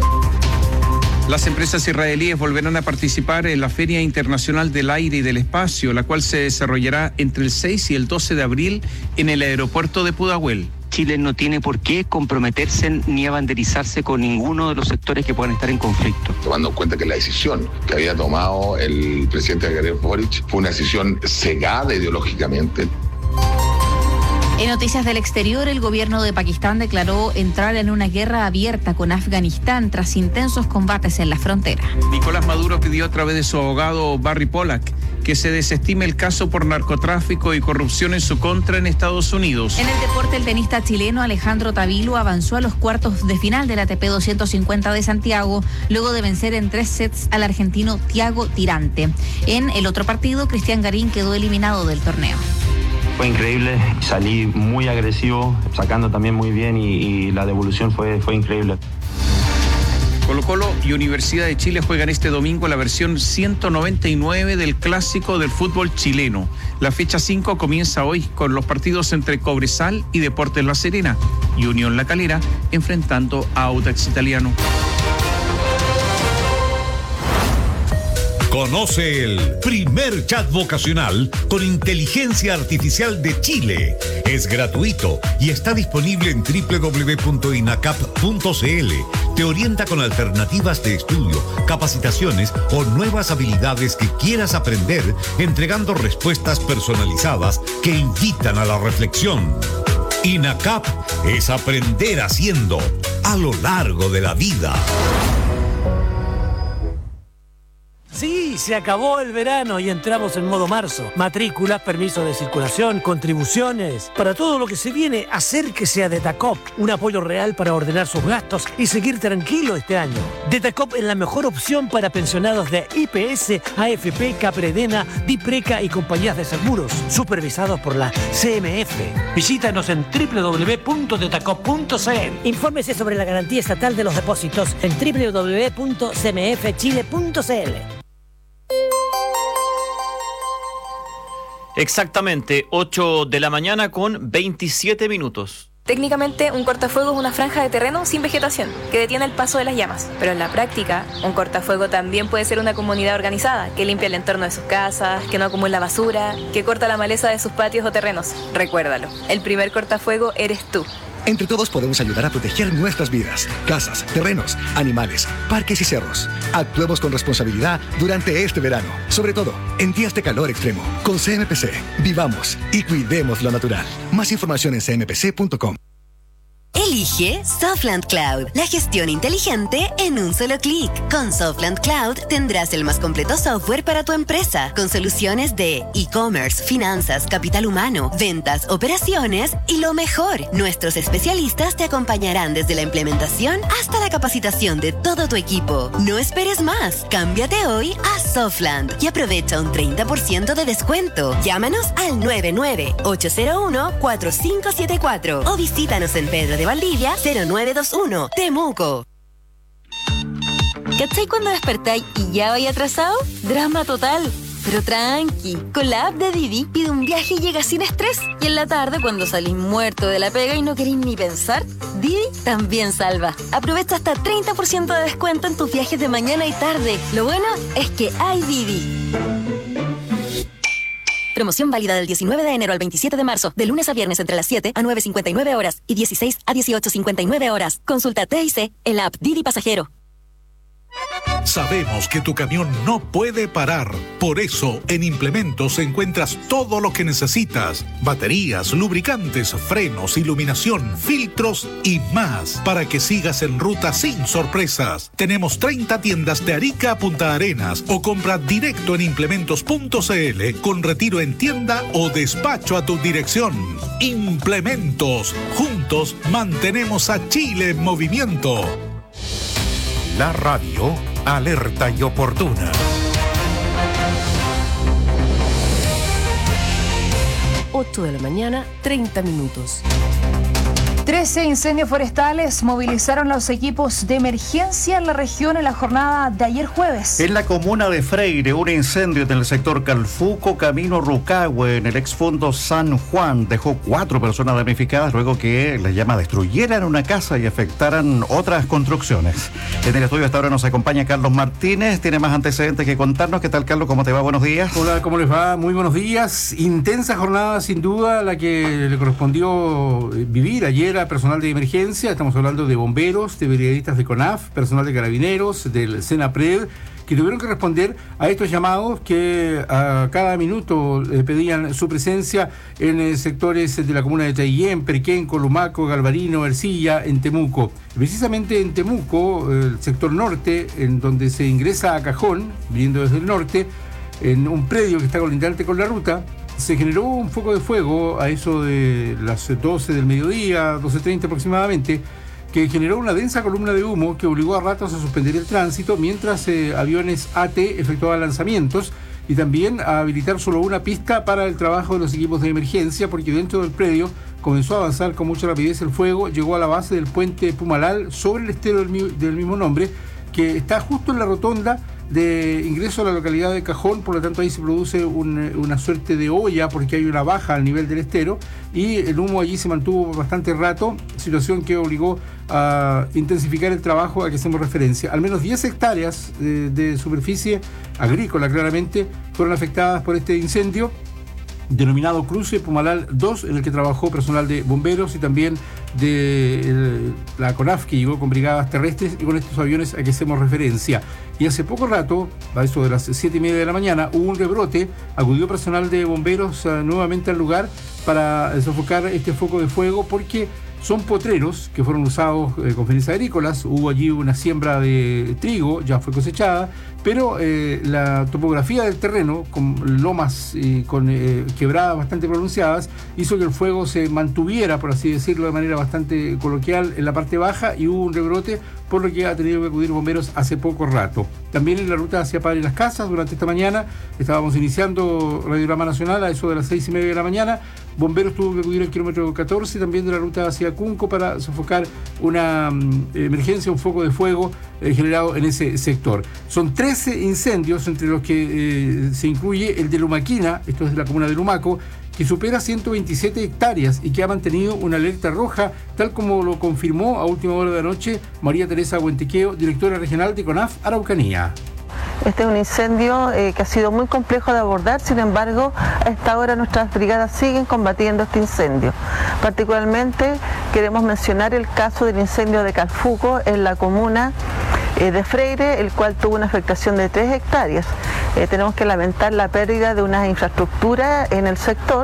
Speaker 2: Las empresas israelíes volverán a participar en la Feria Internacional del Aire y del Espacio, la cual se desarrollará entre el 6 y el 12 de abril en el aeropuerto de Pudahuel.
Speaker 10: Chile no tiene por qué comprometerse ni abanderizarse con ninguno de los sectores que puedan estar en conflicto.
Speaker 27: Tomando en cuenta que la decisión que había tomado el presidente Gabriel Boric fue una decisión cegada ideológicamente.
Speaker 1: En noticias del exterior, el gobierno de Pakistán declaró entrar en una guerra abierta con Afganistán tras intensos combates en la frontera.
Speaker 2: Nicolás Maduro pidió a través de su abogado Barry Pollack que se desestime el caso por narcotráfico y corrupción en su contra en Estados Unidos.
Speaker 1: En el deporte, el tenista chileno Alejandro Tavilo avanzó a los cuartos de final del ATP 250 de Santiago, luego de vencer en 3 sets al argentino Thiago Tirante. En el otro partido, Cristian Garín quedó eliminado del torneo.
Speaker 28: Fue increíble, salí muy agresivo, sacando también muy bien y la devolución fue increíble.
Speaker 2: Colo-Colo y Universidad de Chile juegan este domingo la versión 199 del clásico del fútbol chileno. La fecha 5 comienza hoy con los partidos entre Cobresal y Deportes La Serena y Unión La Calera enfrentando a Audax Italiano.
Speaker 12: Conoce el primer chat vocacional con inteligencia artificial de Chile. Es gratuito y está disponible en www.inacap.cl. Te orienta con alternativas de estudio, capacitaciones o nuevas habilidades que quieras aprender, entregando respuestas personalizadas que invitan a la reflexión. INACAP es aprender haciendo a lo largo de la vida.
Speaker 29: Sí, se acabó el verano y entramos en modo marzo. Matrículas, permisos de circulación, contribuciones. Para todo lo que se viene, acérquese a Detacop. Un apoyo real para ordenar sus gastos y seguir tranquilo este año. Detacop es la mejor opción para pensionados de IPS, AFP, Capredena, Dipreca y compañías de seguros, supervisados por la CMF. Visítanos en www.detacop.cl.
Speaker 30: Infórmese sobre la garantía estatal de los depósitos en www.cmfchile.cl.
Speaker 31: Exactamente, 8 de la mañana con 27 minutos.
Speaker 32: Técnicamente, un cortafuego es una franja de terreno sin vegetación que detiene el paso de las llamas. Pero en la práctica, un cortafuego también puede ser una comunidad organizada que limpia el entorno de sus casas, que no acumula basura, que corta la maleza de sus patios o terrenos. Recuérdalo, el primer cortafuego eres tú.
Speaker 33: Entre todos podemos ayudar a proteger nuestras vidas, casas, terrenos, animales, parques y cerros. Actuemos con responsabilidad durante este verano, sobre todo en días de calor extremo. Con CMPC, vivamos y cuidemos lo natural. Más información en cmpc.com.
Speaker 11: Elige Softland Cloud, la gestión inteligente en un solo clic. Con Softland Cloud tendrás el más completo software para tu empresa, con soluciones de e-commerce, finanzas, capital humano, ventas, operaciones y lo mejor, nuestros especialistas te acompañarán desde la implementación hasta la capacitación de todo tu equipo. No esperes más, cámbiate hoy a Softland y aprovecha un 30% de descuento. Llámanos al 99-801-4574 o visítanos en Pedro de Valdivia 0921, Temuco.
Speaker 16: ¿Cachai cuando despertáis y ya vais atrasado? Drama total. Pero tranqui, con la app de Didi pide un viaje y llega sin estrés. Y en la tarde, cuando salís muerto de la pega y no queréis ni pensar, Didi también salva. Aprovecha hasta 30% de descuento en tus viajes de mañana y tarde. Lo bueno es que hay Didi.
Speaker 4: Promoción válida del 19 de enero al 27 de marzo, de lunes a viernes entre las 7 a 9:59 horas y 16 a 18:59 horas. Consulta TIC en la app Didi Pasajero.
Speaker 12: Sabemos que tu camión no puede parar. Por eso, en Implementos encuentras todo lo que necesitas. Baterías, lubricantes, frenos, iluminación, filtros y más. Para que sigas en ruta sin sorpresas. Tenemos 30 tiendas de Arica a Punta Arenas. O compra directo en implementos.cl con retiro en tienda o despacho a tu dirección. Implementos. Juntos mantenemos a Chile en movimiento.
Speaker 8: La radio alerta y oportuna.
Speaker 13: 8 de la mañana, 30 minutos.
Speaker 14: 13 incendios forestales movilizaron los equipos de emergencia en la región en la jornada de ayer jueves.
Speaker 15: En la comuna de Freire, un incendio en el sector Calfuco, camino Rucahue, en el exfondo San Juan, dejó 4 personas damnificadas luego que las llamas destruyeran una casa y afectaran otras construcciones. En el estudio hasta ahora nos acompaña Carlos Martínez, tiene más antecedentes que contarnos. ¿Qué tal, Carlos? ¿Cómo te va? Buenos días.
Speaker 17: Hola, ¿cómo les va? Muy buenos días. Intensa jornada, sin duda, la que le correspondió vivir ayer a personal de emergencia. Estamos hablando de bomberos, de brigadistas de CONAF, personal de carabineros, del SENAPRED, que tuvieron que responder a estos llamados que a cada minuto pedían su presencia en sectores de la comuna de Traiguén, Perquén, Lumaco, Galvarino, Ercilla, en Temuco. Precisamente en Temuco, el sector norte, en donde se ingresa a Cajón, viniendo desde el norte, en un predio que está colindante con la ruta, se generó un foco de fuego a eso de las 12 del mediodía, 12:30 aproximadamente, que generó una densa columna de humo que obligó a ratos a suspender el tránsito mientras aviones AT efectuaban lanzamientos y también a habilitar solo una pista para el trabajo de los equipos de emergencia, porque dentro del predio comenzó a avanzar con mucha rapidez el fuego, llegó a la base del puente Pumalal sobre el estero del mismo nombre, que está justo en la rotonda de ingreso a la localidad de Cajón. Por lo tanto ahí se produce una suerte de olla porque hay una baja al nivel del estero y el humo allí se mantuvo bastante rato, situación que obligó a intensificar el trabajo a que hacemos referencia. Al menos 10 hectáreas de superficie agrícola claramente fueron afectadas por este incendio denominado Cruce Pumalal 2, en el que trabajó personal de bomberos y también de la CONAF, que llegó con brigadas terrestres y con estos aviones a que hacemos referencia. Y hace poco rato, a eso de las 7:30 de la mañana, hubo un rebrote, acudió personal de bomberos nuevamente al lugar para sofocar este foco de fuego, porque son potreros que fueron usados con fines agrícolas. Hubo allí una siembra de trigo, ya fue cosechada, pero la topografía del terreno, con lomas y con quebradas bastante pronunciadas, hizo que el fuego se mantuviera, por así decirlo de manera bastante coloquial, en la parte baja, y hubo un rebrote, por lo que ha tenido que acudir bomberos hace poco rato. También en la ruta hacia Padre Las Casas, durante esta mañana, estábamos iniciando Radiograma Nacional a eso de las 6:30 de la mañana. Bomberos tuvo que acudir al kilómetro 14, también de la ruta hacia Cunco, para sofocar una emergencia, un foco de fuego generado en ese sector. Son 13 incendios, entre los que se incluye el de Lumaquina, esto es de la comuna de Lumaco, que supera 127 hectáreas y que ha mantenido una alerta roja, tal como lo confirmó a última hora de la noche María Teresa Huentequeo, directora regional de CONAF Araucanía.
Speaker 18: Este es un incendio que ha sido muy complejo de abordar, sin embargo, a esta hora nuestras brigadas siguen combatiendo este incendio. Particularmente queremos mencionar el caso del incendio de Calfuco en la comuna de Freire, el cual tuvo una afectación de 3 hectáreas. Tenemos que lamentar la pérdida de una infraestructura en el sector.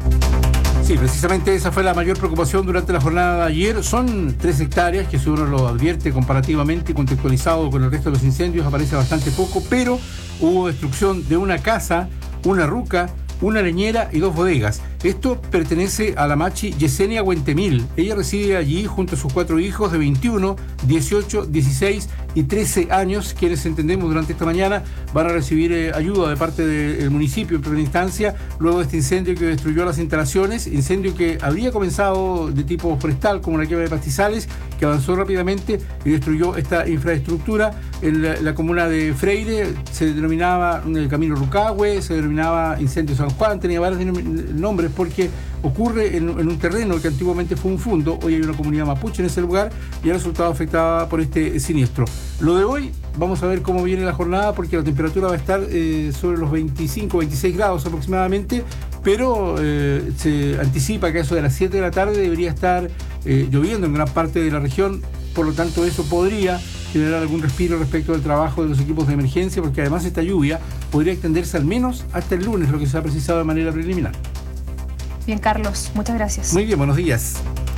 Speaker 17: Sí, precisamente esa fue la mayor preocupación durante la jornada de ayer. Son 3 hectáreas, que si uno lo advierte comparativamente y contextualizado con el resto de los incendios aparece bastante poco, pero hubo destrucción de una casa, una ruca, una leñera y 2 bodegas. Esto pertenece a la machi Yesenia Huentemil. Ella reside allí junto a sus 4 hijos de 21, 18, 16 y 13 años, quienes, entendemos, durante esta mañana van a recibir ayuda de parte del municipio en primera instancia, luego de este incendio que destruyó las instalaciones, incendio que habría comenzado de tipo forestal, como una quema de pastizales, que avanzó rápidamente y destruyó esta infraestructura. En la comuna de Freire se denominaba el camino Rucahue, se denominaba incendio San Juan, tenía varios nombres porque ocurre en un terreno que antiguamente fue un fundo. Hoy hay una comunidad mapuche en ese lugar y ha resultado afectada por este siniestro. Lo de hoy Vamos a ver cómo viene la jornada, porque la temperatura va a estar sobre los 25, 26 grados aproximadamente, pero se anticipa que a eso de las 7 de la tarde debería estar lloviendo en gran parte de la región. Por lo tanto, eso podría generar algún respiro respecto del trabajo de los equipos de emergencia, porque además esta lluvia podría extenderse al menos hasta el lunes, lo que se ha precisado de manera preliminar.
Speaker 14: Bien, Carlos, muchas gracias.
Speaker 17: Muy bien, buenos días.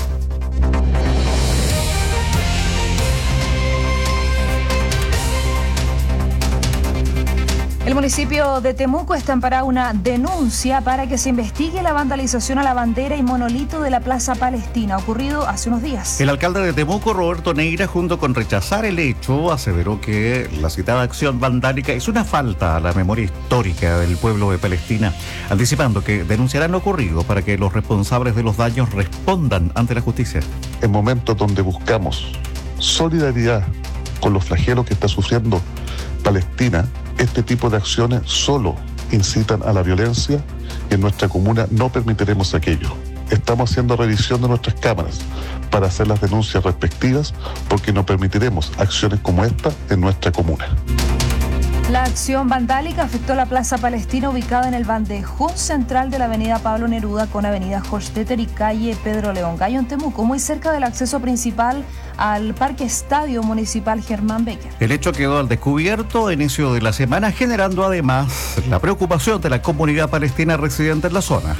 Speaker 14: El municipio de Temuco está amparado una denuncia para que se investigue la vandalización a la bandera y monolito de la Plaza Palestina, ocurrido hace unos días.
Speaker 15: El alcalde de Temuco, Roberto Neira, junto con rechazar el hecho, aseveró que la citada acción vandálica es una falta a la memoria histórica del pueblo de Palestina, anticipando que denunciarán lo ocurrido para que los responsables de los daños respondan ante la justicia.
Speaker 3: En momentos donde buscamos solidaridad con los flagelos que está sufriendo Palestina, este tipo de acciones solo incitan a la violencia y en nuestra comuna no permitiremos aquello. Estamos haciendo revisión de nuestras cámaras para hacer las denuncias respectivas porque no permitiremos acciones como esta en nuestra comuna.
Speaker 14: La acción vandálica afectó la Plaza Palestina ubicada en el bandejón central de la avenida Pablo Neruda con avenida Hofstetter y calle Pedro León Gallo en Temuco, muy cerca del acceso principal al Parque Estadio Municipal Germán Becker.
Speaker 15: El hecho quedó al descubierto a inicio de la semana, generando además la preocupación de la comunidad palestina residente en la zona.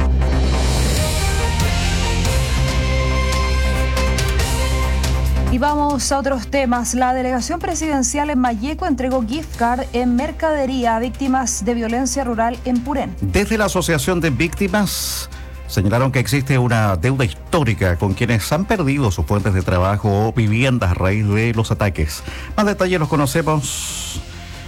Speaker 14: Y vamos a otros temas. La delegación presidencial en Malleco entregó gift card en mercadería a víctimas de violencia rural en Purén.
Speaker 15: Desde la Asociación de Víctimas señalaron que existe una deuda histórica con quienes han perdido sus fuentes de trabajo o viviendas a raíz de los ataques. Más detalles los conocemos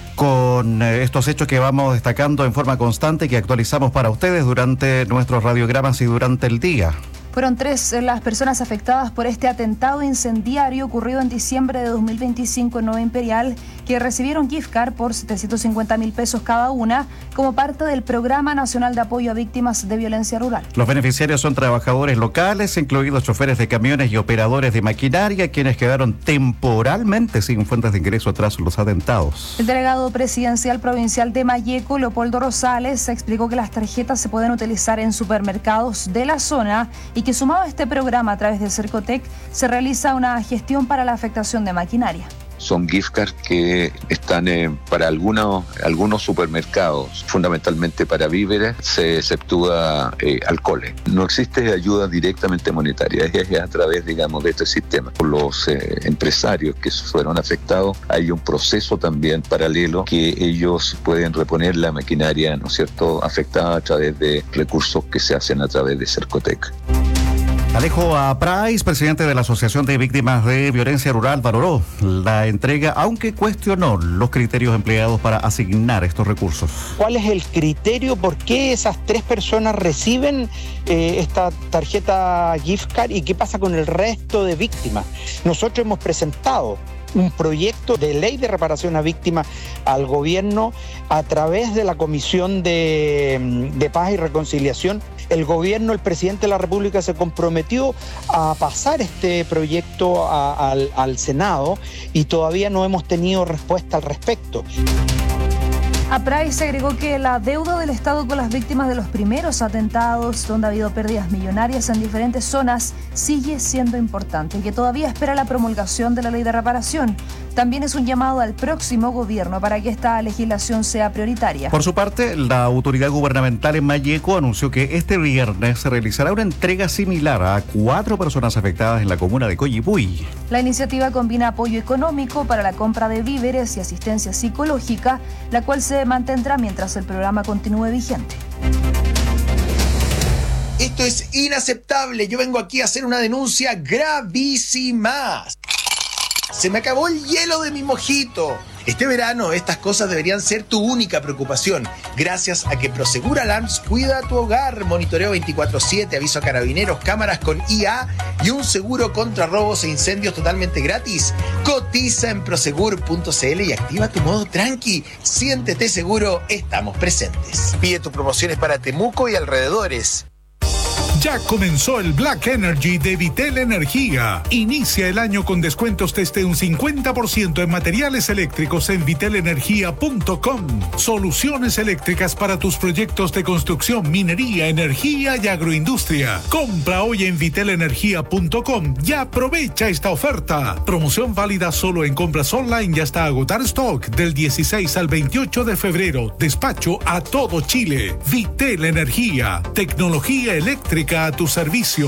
Speaker 15: con estos hechos que vamos destacando en forma constante y que actualizamos para ustedes durante nuestros radiogramas y durante el día.
Speaker 14: Fueron 3 las personas afectadas por este atentado incendiario ocurrido en diciembre de 2025 en Nueva Imperial, que recibieron gift card por 750.000 pesos cada una como parte del Programa Nacional de Apoyo a Víctimas de Violencia Rural.
Speaker 15: Los beneficiarios son trabajadores locales, incluidos choferes de camiones y operadores de maquinaria, quienes quedaron temporalmente sin fuentes de ingreso tras los atentados.
Speaker 14: El delegado presidencial provincial de Malleco, Leopoldo Rosales, explicó que las tarjetas se pueden utilizar en supermercados de la zona y que sumado a este programa a través del Cercotec se realiza una gestión para la afectación de maquinaria.
Speaker 5: Son gift cards que están para algunos supermercados, fundamentalmente para víveres, se exceptúa alcoholes. No existe ayuda directamente monetaria, es a través, digamos, de este sistema. Por los empresarios que fueron afectados, hay un proceso también paralelo que ellos pueden reponer la maquinaria, ¿no es cierto?, afectada a través de recursos que se hacen a través de Cercotec.
Speaker 15: Alejo Price, presidente de la Asociación de Víctimas de Violencia Rural, valoró la entrega, aunque cuestionó los criterios empleados para asignar estos recursos.
Speaker 6: ¿Cuál es el criterio? ¿Por qué esas 3 personas reciben esta tarjeta gift card y qué pasa con el resto de víctimas? Nosotros hemos presentado un proyecto de ley de reparación a víctimas al gobierno a través de la Comisión de Paz y Reconciliación. El gobierno, el presidente de la República se comprometió a pasar este proyecto al Senado y todavía no hemos tenido respuesta al respecto.
Speaker 14: A Price agregó que la deuda del Estado con las víctimas de los primeros atentados, donde ha habido pérdidas millonarias en diferentes zonas, sigue siendo importante y que todavía espera la promulgación de la ley de reparación. También es un llamado al próximo gobierno para que esta legislación sea prioritaria.
Speaker 15: Por su parte, la autoridad gubernamental en Malleco anunció que este viernes se realizará una entrega similar a 4 personas afectadas en la comuna de Coyipuy.
Speaker 14: La iniciativa combina apoyo económico para la compra de víveres y asistencia psicológica, la cual se mantendrá mientras el programa continúe vigente.
Speaker 7: Esto es inaceptable. Yo vengo aquí a hacer una denuncia gravísima. Se me acabó el hielo de mi mojito. Este verano estas cosas deberían ser tu única preocupación, gracias a que Prosegur Alarms cuida tu hogar, monitoreo 24/7, aviso a carabineros, cámaras con IA y un seguro contra robos e incendios totalmente gratis. Cotiza en prosegur.cl y activa tu modo tranqui. Siéntete seguro, estamos presentes. Pide tus promociones para Temuco y alrededores.
Speaker 12: Ya comenzó el Black Energy de Vitel Energía. Inicia el año con descuentos desde un 50% en materiales eléctricos en vitelenergia.com. Soluciones eléctricas para tus proyectos de construcción, minería, energía y agroindustria. Compra hoy en vitelenergia.com y aprovecha esta oferta. Promoción válida solo en compras online y hasta agotar stock del 16 al 28 de febrero. Despacho a todo Chile. Vitel Energía. Tecnología eléctrica a tu servicio.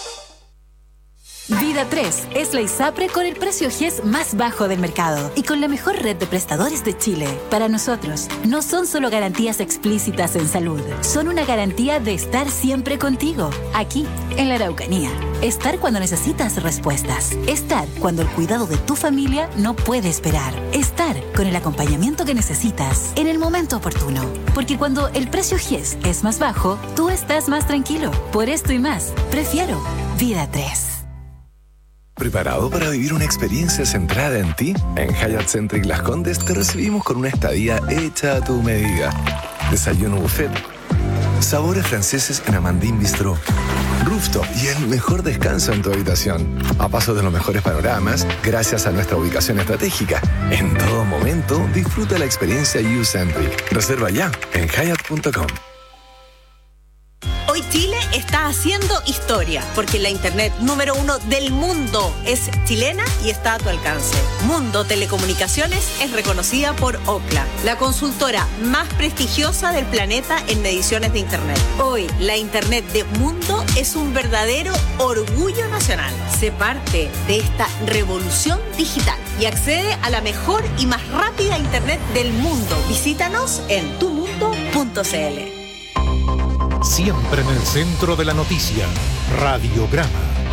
Speaker 1: Vida 3 es la ISAPRE con el precio GES más bajo del mercado y con la mejor red de prestadores de Chile. Para nosotros, no son solo garantías explícitas en salud, son una garantía de estar siempre contigo, aquí, en la Araucanía. Estar cuando necesitas respuestas. Estar cuando el cuidado de tu familia no puede esperar. Estar con el acompañamiento que necesitas en el momento oportuno. Porque cuando el precio GES es más bajo, tú estás más tranquilo. Por esto y más, prefiero Vida 3.
Speaker 9: ¿Preparado para vivir una experiencia centrada en ti? En Hyatt Centric Las Condes te recibimos con una estadía hecha a tu medida. Desayuno buffet, sabores franceses en Amandine Bistro, rooftop y el mejor descanso en tu habitación. A paso de los mejores panoramas, gracias a nuestra ubicación estratégica. En todo momento, disfruta la experiencia U-Centric. Reserva ya en Hyatt.com.
Speaker 10: Hoy Chile está haciendo historia, porque la internet número 1 del mundo es chilena y está a tu alcance. Mundo Telecomunicaciones es reconocida por Ookla, la consultora más prestigiosa del planeta en mediciones de internet. Hoy, la internet de Mundo es un verdadero orgullo nacional. Sé parte de esta revolución digital y accede a la mejor y más rápida internet del mundo. Visítanos en tumundo.cl.
Speaker 8: Siempre en el centro de la noticia, Radiograma.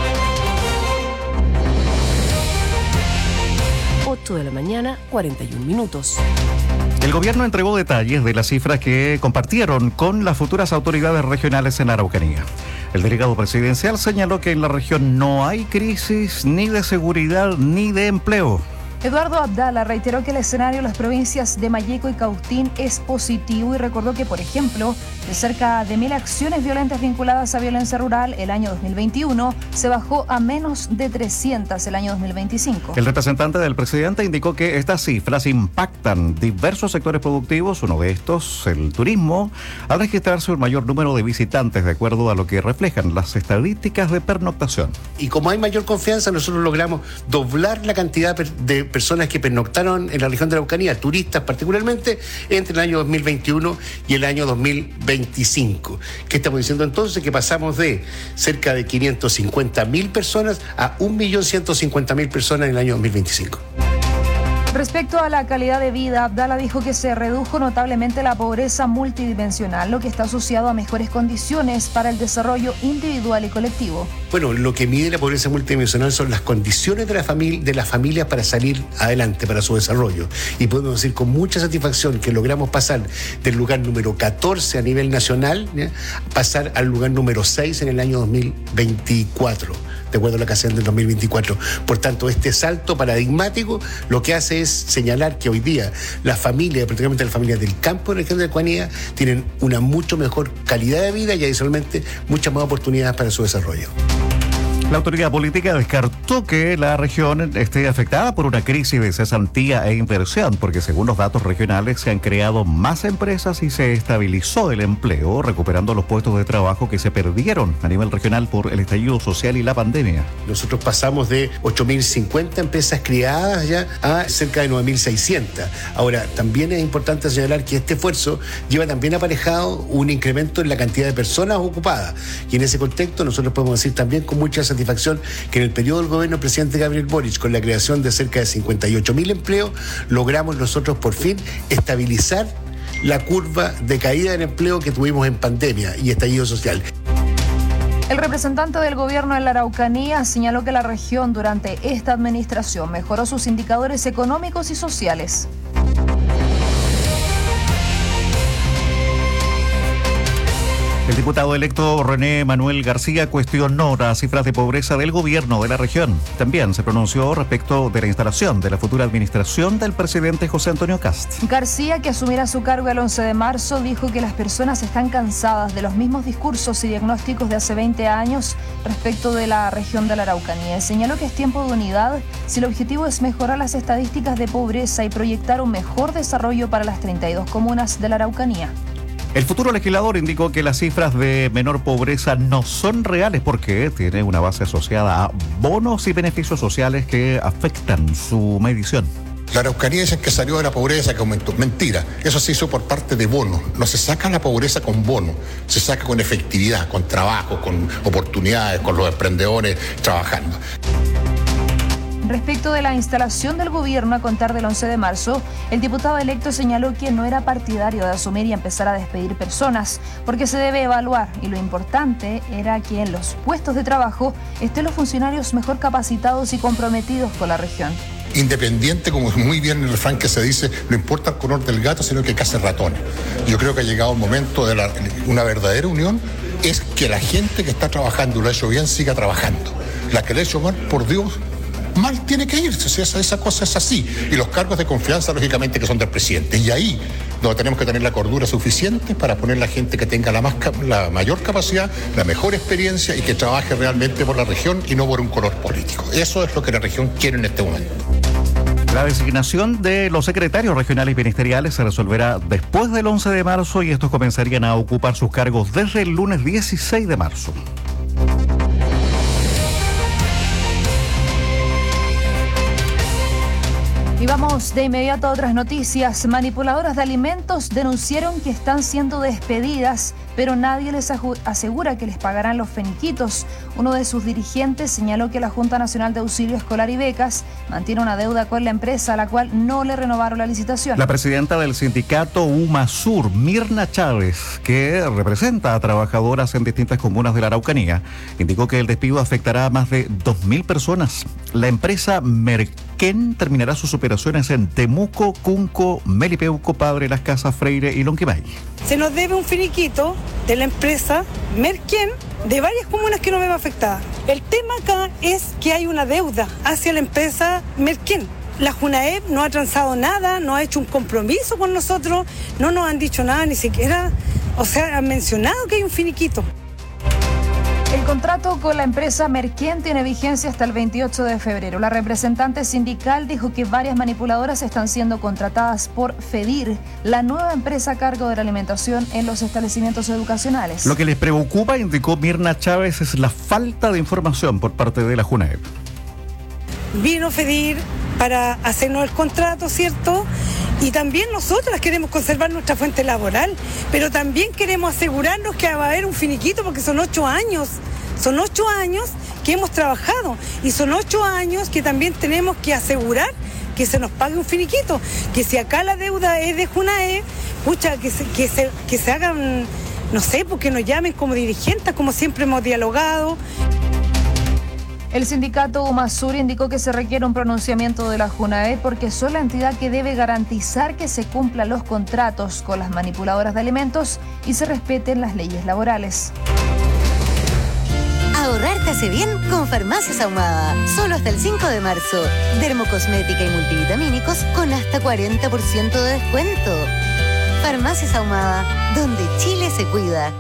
Speaker 13: 8 de la mañana, 41 minutos.
Speaker 15: El gobierno entregó detalles de las cifras que compartieron con las futuras autoridades regionales en la Araucanía. El delegado presidencial señaló que en la región no hay crisis ni de seguridad ni de empleo.
Speaker 14: Eduardo Abdala reiteró que el escenario de las provincias de Malleco y Cautín es positivo y recordó que, por ejemplo, de cerca de 1.000 acciones violentas vinculadas a violencia rural el año 2021, se bajó a menos de 300 el año 2025.
Speaker 15: El representante del presidente indicó que estas cifras impactan diversos sectores productivos, uno de estos, el turismo, al registrarse un mayor número de visitantes, de acuerdo a lo que reflejan las estadísticas de pernoctación.
Speaker 19: Y como hay mayor confianza, nosotros logramos doblar la cantidad de personas que pernoctaron en la región de la Araucanía, turistas particularmente, entre el año 2021 y el año 2025. ¿Qué estamos diciendo entonces? Que pasamos de cerca de 550.000 personas a 1.150.000 personas en el año 2025.
Speaker 14: Respecto a la calidad de vida, Abdala dijo que se redujo notablemente la pobreza multidimensional, lo que está asociado a mejores condiciones para el desarrollo individual y colectivo.
Speaker 19: Bueno, lo que mide la pobreza multidimensional son las condiciones de las familias para salir adelante, para su desarrollo. Y podemos decir con mucha satisfacción que logramos pasar del lugar número 14 a nivel nacional, pasar al lugar número 6 en el año 2024. De acuerdo a la canción del 2024. Por tanto, este salto paradigmático lo que hace es señalar que hoy día las familias, prácticamente las familias del campo de la región de Araucanía, tienen una mucho mejor calidad de vida y adicionalmente muchas más oportunidades para su desarrollo.
Speaker 15: La autoridad política descartó que la región esté afectada por una crisis de cesantía e inversión, porque según los datos regionales se han creado más empresas y se estabilizó el empleo, recuperando los puestos de trabajo que se perdieron a nivel regional por el estallido social y la pandemia.
Speaker 19: Nosotros pasamos de 8.050 empresas creadas ya a cerca de 9.600. Ahora, también es importante señalar que este esfuerzo lleva también aparejado un incremento en la cantidad de personas ocupadas. Y en ese contexto nosotros podemos decir también con mucha satisfacción que en el periodo del gobierno del presidente Gabriel Boric, con la creación de cerca de 58.000 empleos, logramos nosotros por fin estabilizar la curva de caída del empleo que tuvimos en pandemia y estallido social.
Speaker 14: El representante del gobierno de la Araucanía señaló que la región durante esta administración mejoró sus indicadores económicos y sociales.
Speaker 15: El diputado electo René Manuel García cuestionó las cifras de pobreza del gobierno de la región. También se pronunció respecto de la instalación de la futura administración del presidente José Antonio Kast.
Speaker 14: García, que asumirá su cargo el 11 de marzo, dijo que las personas están cansadas de los mismos discursos y diagnósticos de hace 20 años respecto de la región de la Araucanía. Señaló que es tiempo de unidad si el objetivo es mejorar las estadísticas de pobreza y proyectar un mejor desarrollo para las 32 comunas de la Araucanía.
Speaker 15: El futuro legislador indicó que las cifras de menor pobreza no son reales porque tiene una base asociada a bonos y beneficios sociales que afectan su medición.
Speaker 2: La Araucanía dicen que salió de la pobreza, que aumentó. Mentira, eso se hizo por parte de bonos. No se saca la pobreza con bonos, se saca con efectividad, con trabajo, con oportunidades, con los emprendedores trabajando.
Speaker 14: Respecto de la instalación del gobierno a contar del 11 de marzo, el diputado electo señaló que no era partidario de asumir y empezar a despedir personas, porque se debe evaluar y lo importante era que en los puestos de trabajo estén los funcionarios mejor capacitados y comprometidos con la región.
Speaker 2: Independiente, como muy bien el refrán que se dice, no importa el color del gato, sino que caza ratones. Yo creo que ha llegado el momento de una verdadera unión, es que la gente que está trabajando y lo ha hecho bien siga trabajando. La que lo ha hecho mal, por Dios, mal tiene que irse, o sea, esa cosa es así. Y los cargos de confianza, lógicamente, que son del presidente. Y ahí donde tenemos que tener la cordura suficiente para poner la gente que tenga la mayor capacidad, la mejor experiencia y que trabaje realmente por la región y no por un color político. Eso es lo que la región quiere en este momento.
Speaker 15: La designación de los secretarios regionales y ministeriales se resolverá después del 11 de marzo y estos comenzarían a ocupar sus cargos desde el lunes 16 de marzo.
Speaker 14: Y vamos de inmediato a otras noticias. Manipuladoras de alimentos denunciaron que están siendo despedidas, pero nadie les asegura que les pagarán los finiquitos. Uno de sus dirigentes señaló que la Junta Nacional de Auxilio Escolar y Becas mantiene una deuda con la empresa a la cual no le renovaron la licitación.
Speaker 15: La presidenta del sindicato UMASUR, Mirna Chávez, que representa a trabajadoras en distintas comunas de la Araucanía, indicó que el despido afectará a más de 2.000 personas. La empresa Merquén terminará sus operaciones en Temuco, Cunco, Melipeuco, Padre Las Casas, Freire y Lonquimay.
Speaker 20: Se nos debe un finiquito de la empresa Merquén de varias comunas que nos vemos afectadas. El tema acá es que hay una deuda hacia la empresa Merquén. La Junaep no ha transado nada, no ha hecho un compromiso con nosotros, no nos han dicho nada ni siquiera, o sea, han mencionado que hay un finiquito.
Speaker 14: El contrato con la empresa Merquén tiene vigencia hasta el 28 de febrero. La representante sindical dijo que varias manipuladoras están siendo contratadas por FEDIR, la nueva empresa a cargo de la alimentación en los establecimientos educacionales.
Speaker 15: Lo que les preocupa, indicó Mirna Chávez, es la falta de información por parte de la Junaep.
Speaker 20: Vino FEDIR para hacernos el contrato, ¿cierto? Y también nosotras queremos conservar nuestra fuente laboral, pero también queremos asegurarnos que va a haber un finiquito porque son 8 años. Son 8 años que hemos trabajado y son 8 años que también tenemos que asegurar que se nos pague un finiquito. Que si acá la deuda es de Junaep, pucha, que se hagan, no sé, porque nos llamen como dirigentes, como siempre hemos dialogado.
Speaker 14: El sindicato UMASUR indicó que se requiere un pronunciamiento de la Junaep porque son la entidad que debe garantizar que se cumplan los contratos con las manipuladoras de alimentos y se respeten las leyes laborales.
Speaker 11: Ahorrar te hace bien con Farmacias Ahumada. Solo hasta el 5 de marzo. Dermocosmética y multivitamínicos con hasta 40% de descuento. Farmacias Ahumada, donde Chile se cuida.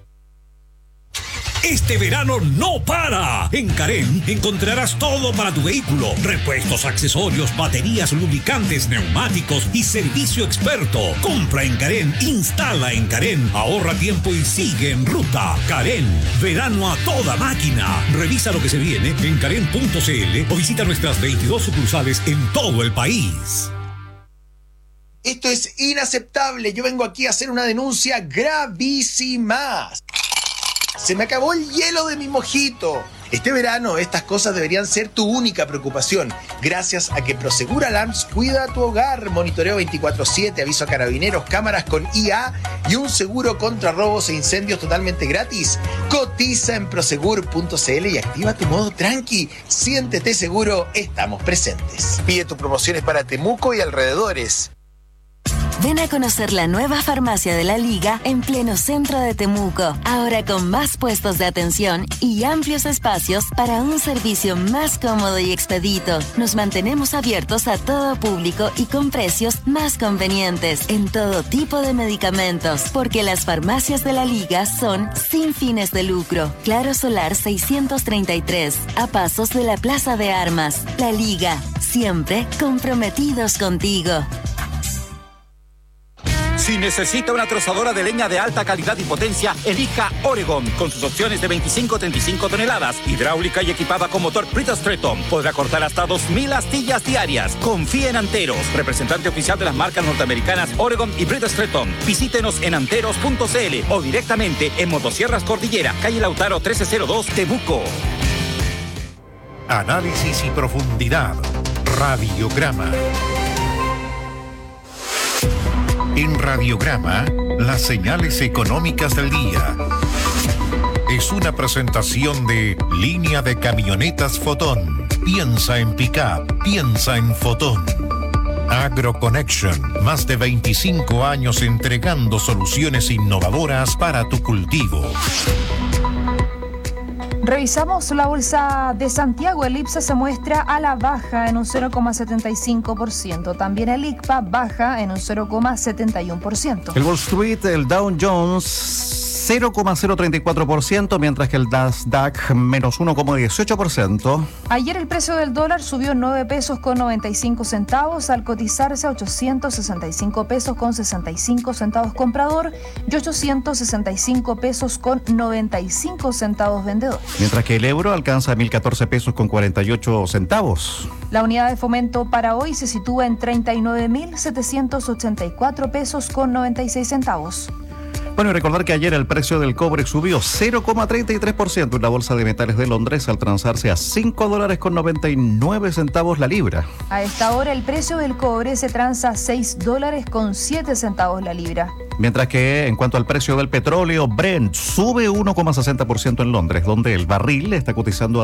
Speaker 8: Este verano no para. En Carén encontrarás todo para tu vehículo. Repuestos, accesorios, baterías, lubricantes, neumáticos y servicio experto. Compra en Carén, instala en Carén, ahorra tiempo y sigue en ruta. Carén, verano a toda máquina. Revisa lo que se viene en carén.cl o visita nuestras 22 sucursales en todo el país.
Speaker 7: Esto es inaceptable. Yo vengo aquí a hacer una denuncia gravísima. Se me acabó el hielo de mi mojito. Este verano estas cosas deberían ser tu única preocupación. Gracias a que Prosegur Alarms cuida tu hogar. Monitoreo 24/7, aviso a carabineros, cámaras con IA y un seguro contra robos e incendios totalmente gratis. Cotiza en prosegur.cl y activa tu modo tranqui. Siéntete seguro, estamos presentes. Pide tus promociones para Temuco y alrededores.
Speaker 4: Ven a conocer la nueva farmacia de la Liga en pleno centro de Temuco. Ahora con más puestos de atención y amplios espacios para un servicio más cómodo y expedito. Nos mantenemos abiertos a todo público y con precios más convenientes en todo tipo de medicamentos, porque las farmacias de la Liga son sin fines de lucro. Claro Solar 633, a pasos de la Plaza de Armas. La Liga, siempre comprometidos contigo.
Speaker 21: Si necesita una trozadora de leña de alta calidad y potencia, elija Oregon, con sus opciones de 25-35 toneladas, hidráulica y equipada con motor Bridgestone. Podrá cortar hasta 2.000 astillas diarias. Confíe en Anteros, representante oficial de las marcas norteamericanas Oregon y Bridgestone. Visítenos en anteros.cl o directamente en Motosierras Cordillera, calle Lautaro 1302, Temuco.
Speaker 8: Análisis y profundidad. Radiograma. En Radiograma, las señales económicas del día. Es una presentación de Línea de Camionetas Fotón. Piensa en pick-up, piensa en Fotón. AgroConnection, más de 25 años entregando soluciones innovadoras para tu cultivo.
Speaker 14: Revisamos la bolsa de Santiago. El IPSA se muestra a la baja en un 0,75%. También el ICPA baja en un 0,71%.
Speaker 15: El Wall Street, el Dow Jones 0,034%, mientras que el Nasdaq menos 1,18%.
Speaker 14: Ayer el precio del dólar subió 9 pesos con 95 centavos al cotizarse a 865 pesos con 65 centavos comprador y 865 pesos con 95 centavos vendedor.
Speaker 15: Mientras que el euro alcanza 1.014 pesos con 48 centavos.
Speaker 14: La unidad de fomento para hoy se sitúa en 39.784 pesos con 96 centavos.
Speaker 15: Bueno, y recordar que ayer el precio del cobre subió 0,33% en la Bolsa de Metales de Londres al transarse a $5.99 la libra.
Speaker 14: A esta hora el precio del cobre se transa a $6.07 la libra.
Speaker 15: Mientras que en cuanto al precio del petróleo, Brent sube 1,60% en Londres, donde el barril está cotizando a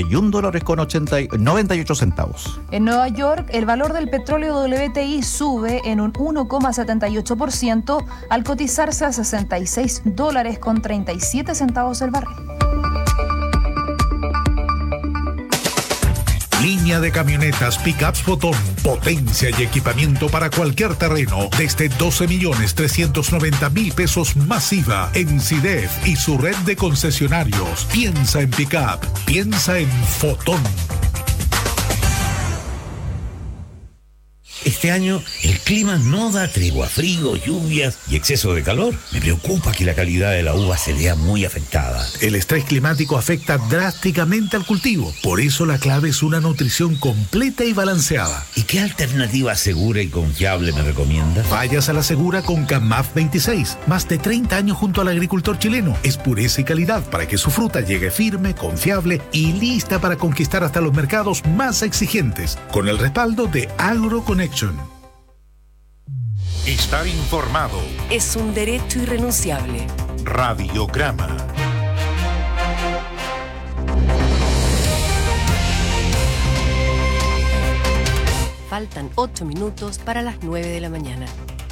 Speaker 15: $71.98.
Speaker 14: En Nueva York, el valor del petróleo WTI sube en un 1,78% al cotizarse a $66.37 el barril.
Speaker 12: Línea de camionetas Pickups Fotón. Potencia y equipamiento para cualquier terreno. Desde 12.390.000 pesos masiva en CIDEF y su red de concesionarios. Piensa en Pickup. Piensa en Fotón.
Speaker 22: Este año el clima no da tregua, frío, lluvias y exceso de calor. Me preocupa que la calidad de la uva se vea muy afectada.
Speaker 12: El estrés climático afecta drásticamente al cultivo. Por eso la clave es una nutrición completa y balanceada.
Speaker 22: ¿Y qué alternativa segura y confiable me recomiendas?
Speaker 12: Vayas a la segura con CAMAF 26. Más de 30 años junto al agricultor chileno. Es pureza y calidad para que su fruta llegue firme, confiable y lista para conquistar hasta los mercados más exigentes. Con el respaldo de AgroConnection.
Speaker 8: Estar informado
Speaker 13: es un derecho irrenunciable.
Speaker 8: Radiograma.
Speaker 13: Faltan 8 minutos para las 9 de la mañana.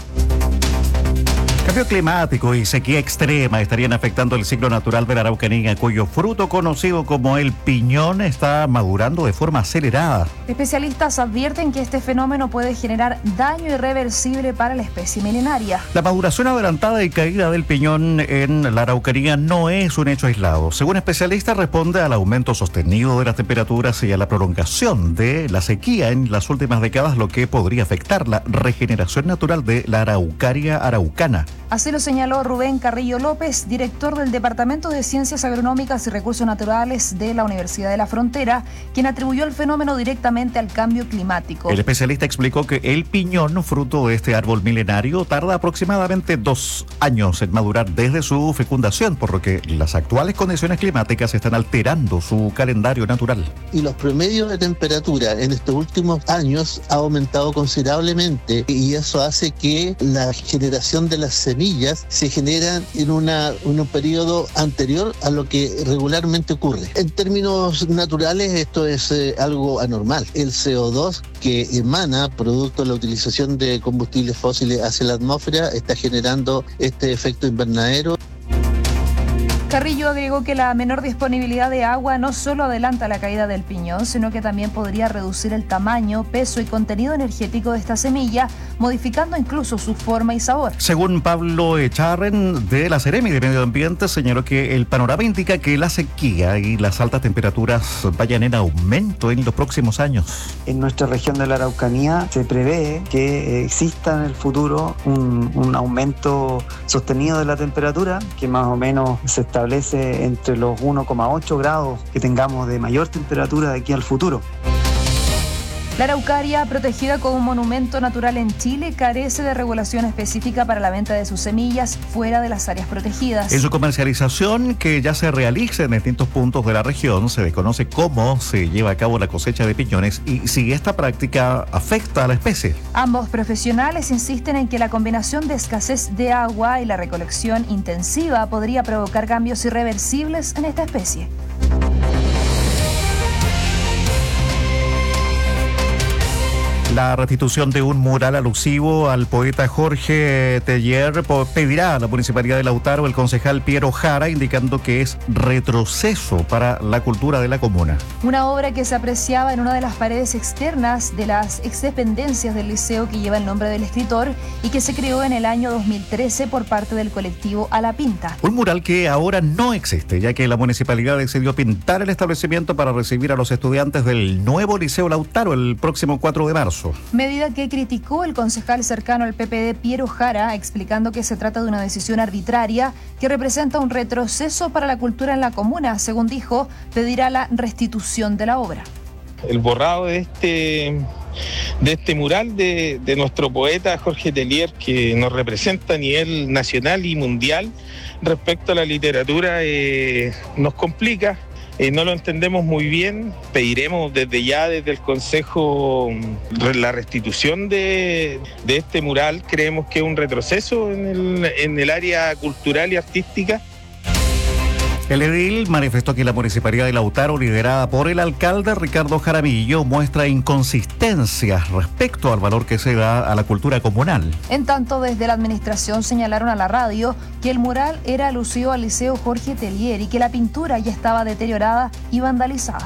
Speaker 15: Cambio climático y sequía extrema estarían afectando el ciclo natural de la Araucanía, cuyo fruto conocido como el piñón está madurando de forma acelerada.
Speaker 14: Especialistas advierten que este fenómeno puede generar daño irreversible para la especie milenaria.
Speaker 15: La maduración adelantada y caída del piñón en la Araucanía no es un hecho aislado. Según especialistas, responde al aumento sostenido de las temperaturas y a la prolongación de la sequía en las últimas décadas, lo que podría afectar la regeneración natural de la Araucaria araucana.
Speaker 14: Así lo señaló Rubén Carrillo López, director del Departamento de Ciencias Agronómicas y Recursos Naturales de la Universidad de la Frontera, quien atribuyó el fenómeno directamente al cambio climático.
Speaker 15: El especialista explicó que el piñón, fruto de este árbol milenario, tarda aproximadamente 2 años en madurar desde su fecundación, por lo que las actuales condiciones climáticas están alterando su calendario natural.
Speaker 23: Y los promedios de temperatura en estos últimos años ha aumentado considerablemente y eso hace que la generación de las semillas semillas se generan en un periodo anterior a lo que regularmente ocurre. En términos naturales, esto es algo anormal. El CO2 que emana producto de la utilización de combustibles fósiles hacia la atmósfera está generando este efecto invernadero.
Speaker 14: Carrillo agregó que la menor disponibilidad de agua no solo adelanta la caída del piñón, sino que también podría reducir el tamaño, peso y contenido energético de esta semilla, modificando incluso su forma y sabor.
Speaker 15: Según Pablo Echarren de la Seremi de Medio Ambiente, señaló que el panorama indica que la sequía y las altas temperaturas vayan en aumento en los próximos años.
Speaker 16: En nuestra región de la Araucanía se prevé que exista en el futuro un aumento sostenido de la temperatura, que más o menos se establece entre los 1,8 grados que tengamos de mayor temperatura de aquí al futuro.
Speaker 14: La araucaria, protegida como un monumento natural en Chile, carece de regulación específica para la venta de sus semillas fuera de las áreas protegidas.
Speaker 15: En su comercialización, que ya se realiza en distintos puntos de la región, se desconoce cómo se lleva a cabo la cosecha de piñones y si esta práctica afecta a la especie.
Speaker 14: Ambos profesionales insisten en que la combinación de escasez de agua y la recolección intensiva podría provocar cambios irreversibles en esta especie.
Speaker 15: La restitución de un mural alusivo al poeta Jorge Teillier pedirá a la Municipalidad de Lautaro el concejal Piero Jara, indicando que es retroceso para la cultura de la comuna.
Speaker 14: Una obra que se apreciaba en una de las paredes externas de las exdependencias del liceo que lleva el nombre del escritor y que se creó en el año 2013 por parte del colectivo A la Pinta.
Speaker 15: Un mural que ahora no existe, ya que la municipalidad decidió pintar el establecimiento para recibir a los estudiantes del nuevo Liceo Lautaro el próximo 4 de marzo.
Speaker 14: Medida que criticó el concejal cercano al PPD Piero Jara, explicando que se trata de una decisión arbitraria que representa un retroceso para la cultura en la comuna. Según dijo, pedirá la restitución de la obra.
Speaker 17: El borrado de este mural de nuestro poeta Jorge Teillier, que nos representa a nivel nacional y mundial respecto a la literatura, nos complica. No lo entendemos muy bien. Pediremos desde el Consejo la restitución de este mural. Creemos que es un retroceso en el área cultural y artística.
Speaker 15: El edil manifestó que la Municipalidad de Lautaro, liderada por el alcalde Ricardo Jaramillo, muestra inconsistencias respecto al valor que se da a la cultura comunal.
Speaker 14: En tanto, desde la administración señalaron a la radio que el mural era alusivo al Liceo Jorge Teillier y que la pintura ya estaba deteriorada y vandalizada.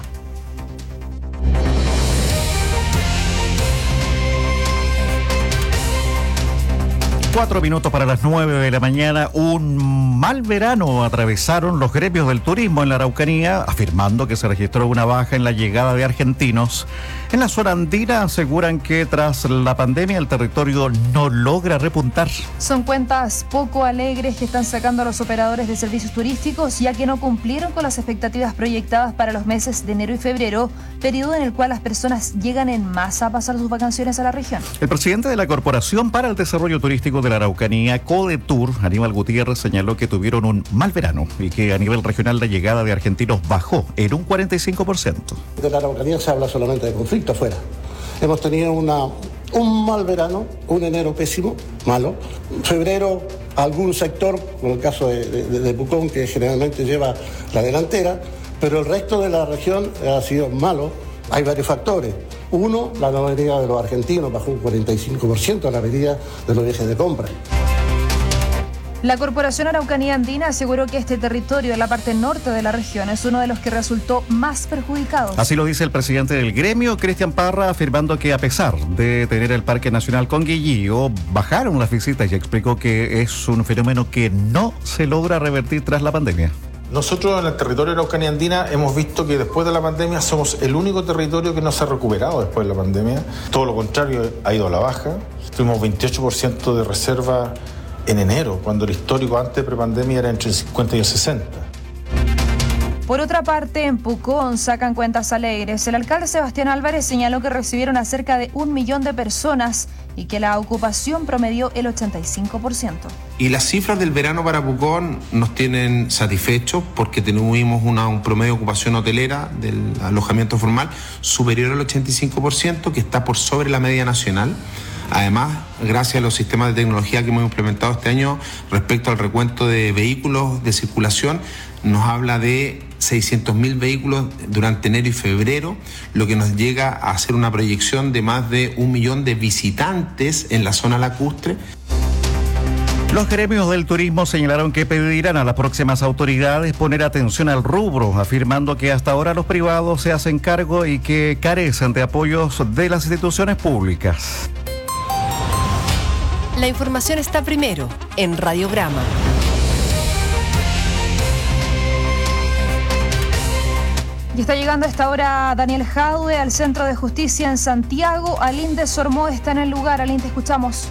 Speaker 15: 4 minutos para las 9 de la mañana. Un mal verano atravesaron los gremios del turismo en la Araucanía, afirmando que se registró una baja en la llegada de argentinos. En la zona andina aseguran que tras la pandemia el territorio no logra repuntar.
Speaker 14: Son cuentas poco alegres que están sacando a los operadores de servicios turísticos, ya que no cumplieron con las expectativas proyectadas para los meses de enero y febrero, periodo en el cual las personas llegan en masa a pasar sus vacaciones a la región.
Speaker 15: El presidente de la Corporación para el Desarrollo Turístico de la Araucanía, CODETUR, Aníbal Gutiérrez, señaló que tuvieron un mal verano y que a nivel regional la llegada de argentinos bajó en un 45%.
Speaker 18: De la Araucanía se habla solamente de conflicto afuera. Hemos tenido un mal verano, un enero pésimo, malo. Febrero, algún sector, como el caso de Pucón, que generalmente lleva la delantera, pero el resto de la región ha sido malo. Hay varios factores. Uno, la no venida de los argentinos bajó un 45% la venida de los viajes de compra.
Speaker 14: La Corporación Araucanía Andina aseguró que este territorio en la parte norte de la región es uno de los que resultó más perjudicado.
Speaker 15: Así lo dice el presidente del gremio, Cristian Parra, afirmando que a pesar de tener el Parque Nacional Conguillío, bajaron las visitas y explicó que es un fenómeno que no se logra revertir tras la pandemia.
Speaker 24: Nosotros en el territorio de la Araucanía Andina hemos visto que después de la pandemia somos el único territorio que no se ha recuperado después de la pandemia. Todo lo contrario, ha ido a la baja. Tuvimos 28% de reserva en enero, cuando el histórico antes de prepandemia era entre el 50 y el 60.
Speaker 14: Por otra parte, en Pucón sacan cuentas alegres. El alcalde Sebastián Álvarez señaló que recibieron a cerca de 1 millón de personas y que la ocupación promedió el 85%.
Speaker 25: Y las cifras del verano para Pucón nos tienen satisfechos porque tuvimos un promedio de ocupación hotelera del alojamiento formal superior al 85%, que está por sobre la media nacional. Además, gracias a los sistemas de tecnología que hemos implementado este año respecto al recuento de vehículos de circulación, nos habla de 600.000 vehículos durante enero y febrero, lo que nos llega a hacer una proyección de más de 1 millón de visitantes en la zona lacustre.
Speaker 15: Los gremios del turismo señalaron que pedirán a las próximas autoridades poner atención al rubro, afirmando que hasta ahora los privados se hacen cargo y que carecen de apoyos de las instituciones públicas.
Speaker 13: La información está primero en Radiograma.
Speaker 14: Y está llegando a esta hora Daniel Jadue al Centro de Justicia en Santiago. Alinde Sormó está en el lugar. Alinde, escuchamos.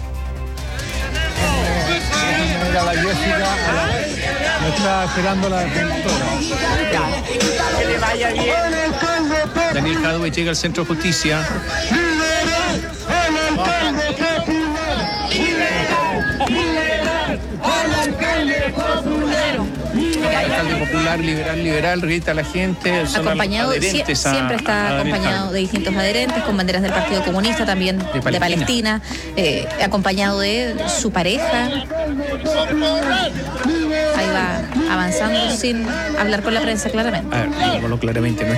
Speaker 1: La Jessica me está esperando la defensora.
Speaker 3: Que le vaya bien.
Speaker 1: Daniel Jadue llega al Centro de Justicia. Alcalde popular, liberal, grita a la gente.
Speaker 5: Acompañado, siempre está acompañado de distintos adherentes, con banderas del Partido Comunista, también de Palestina, acompañado de su pareja. Ahí va avanzando sin hablar con la prensa claramente.
Speaker 1: A ver, digámoslo claramente, no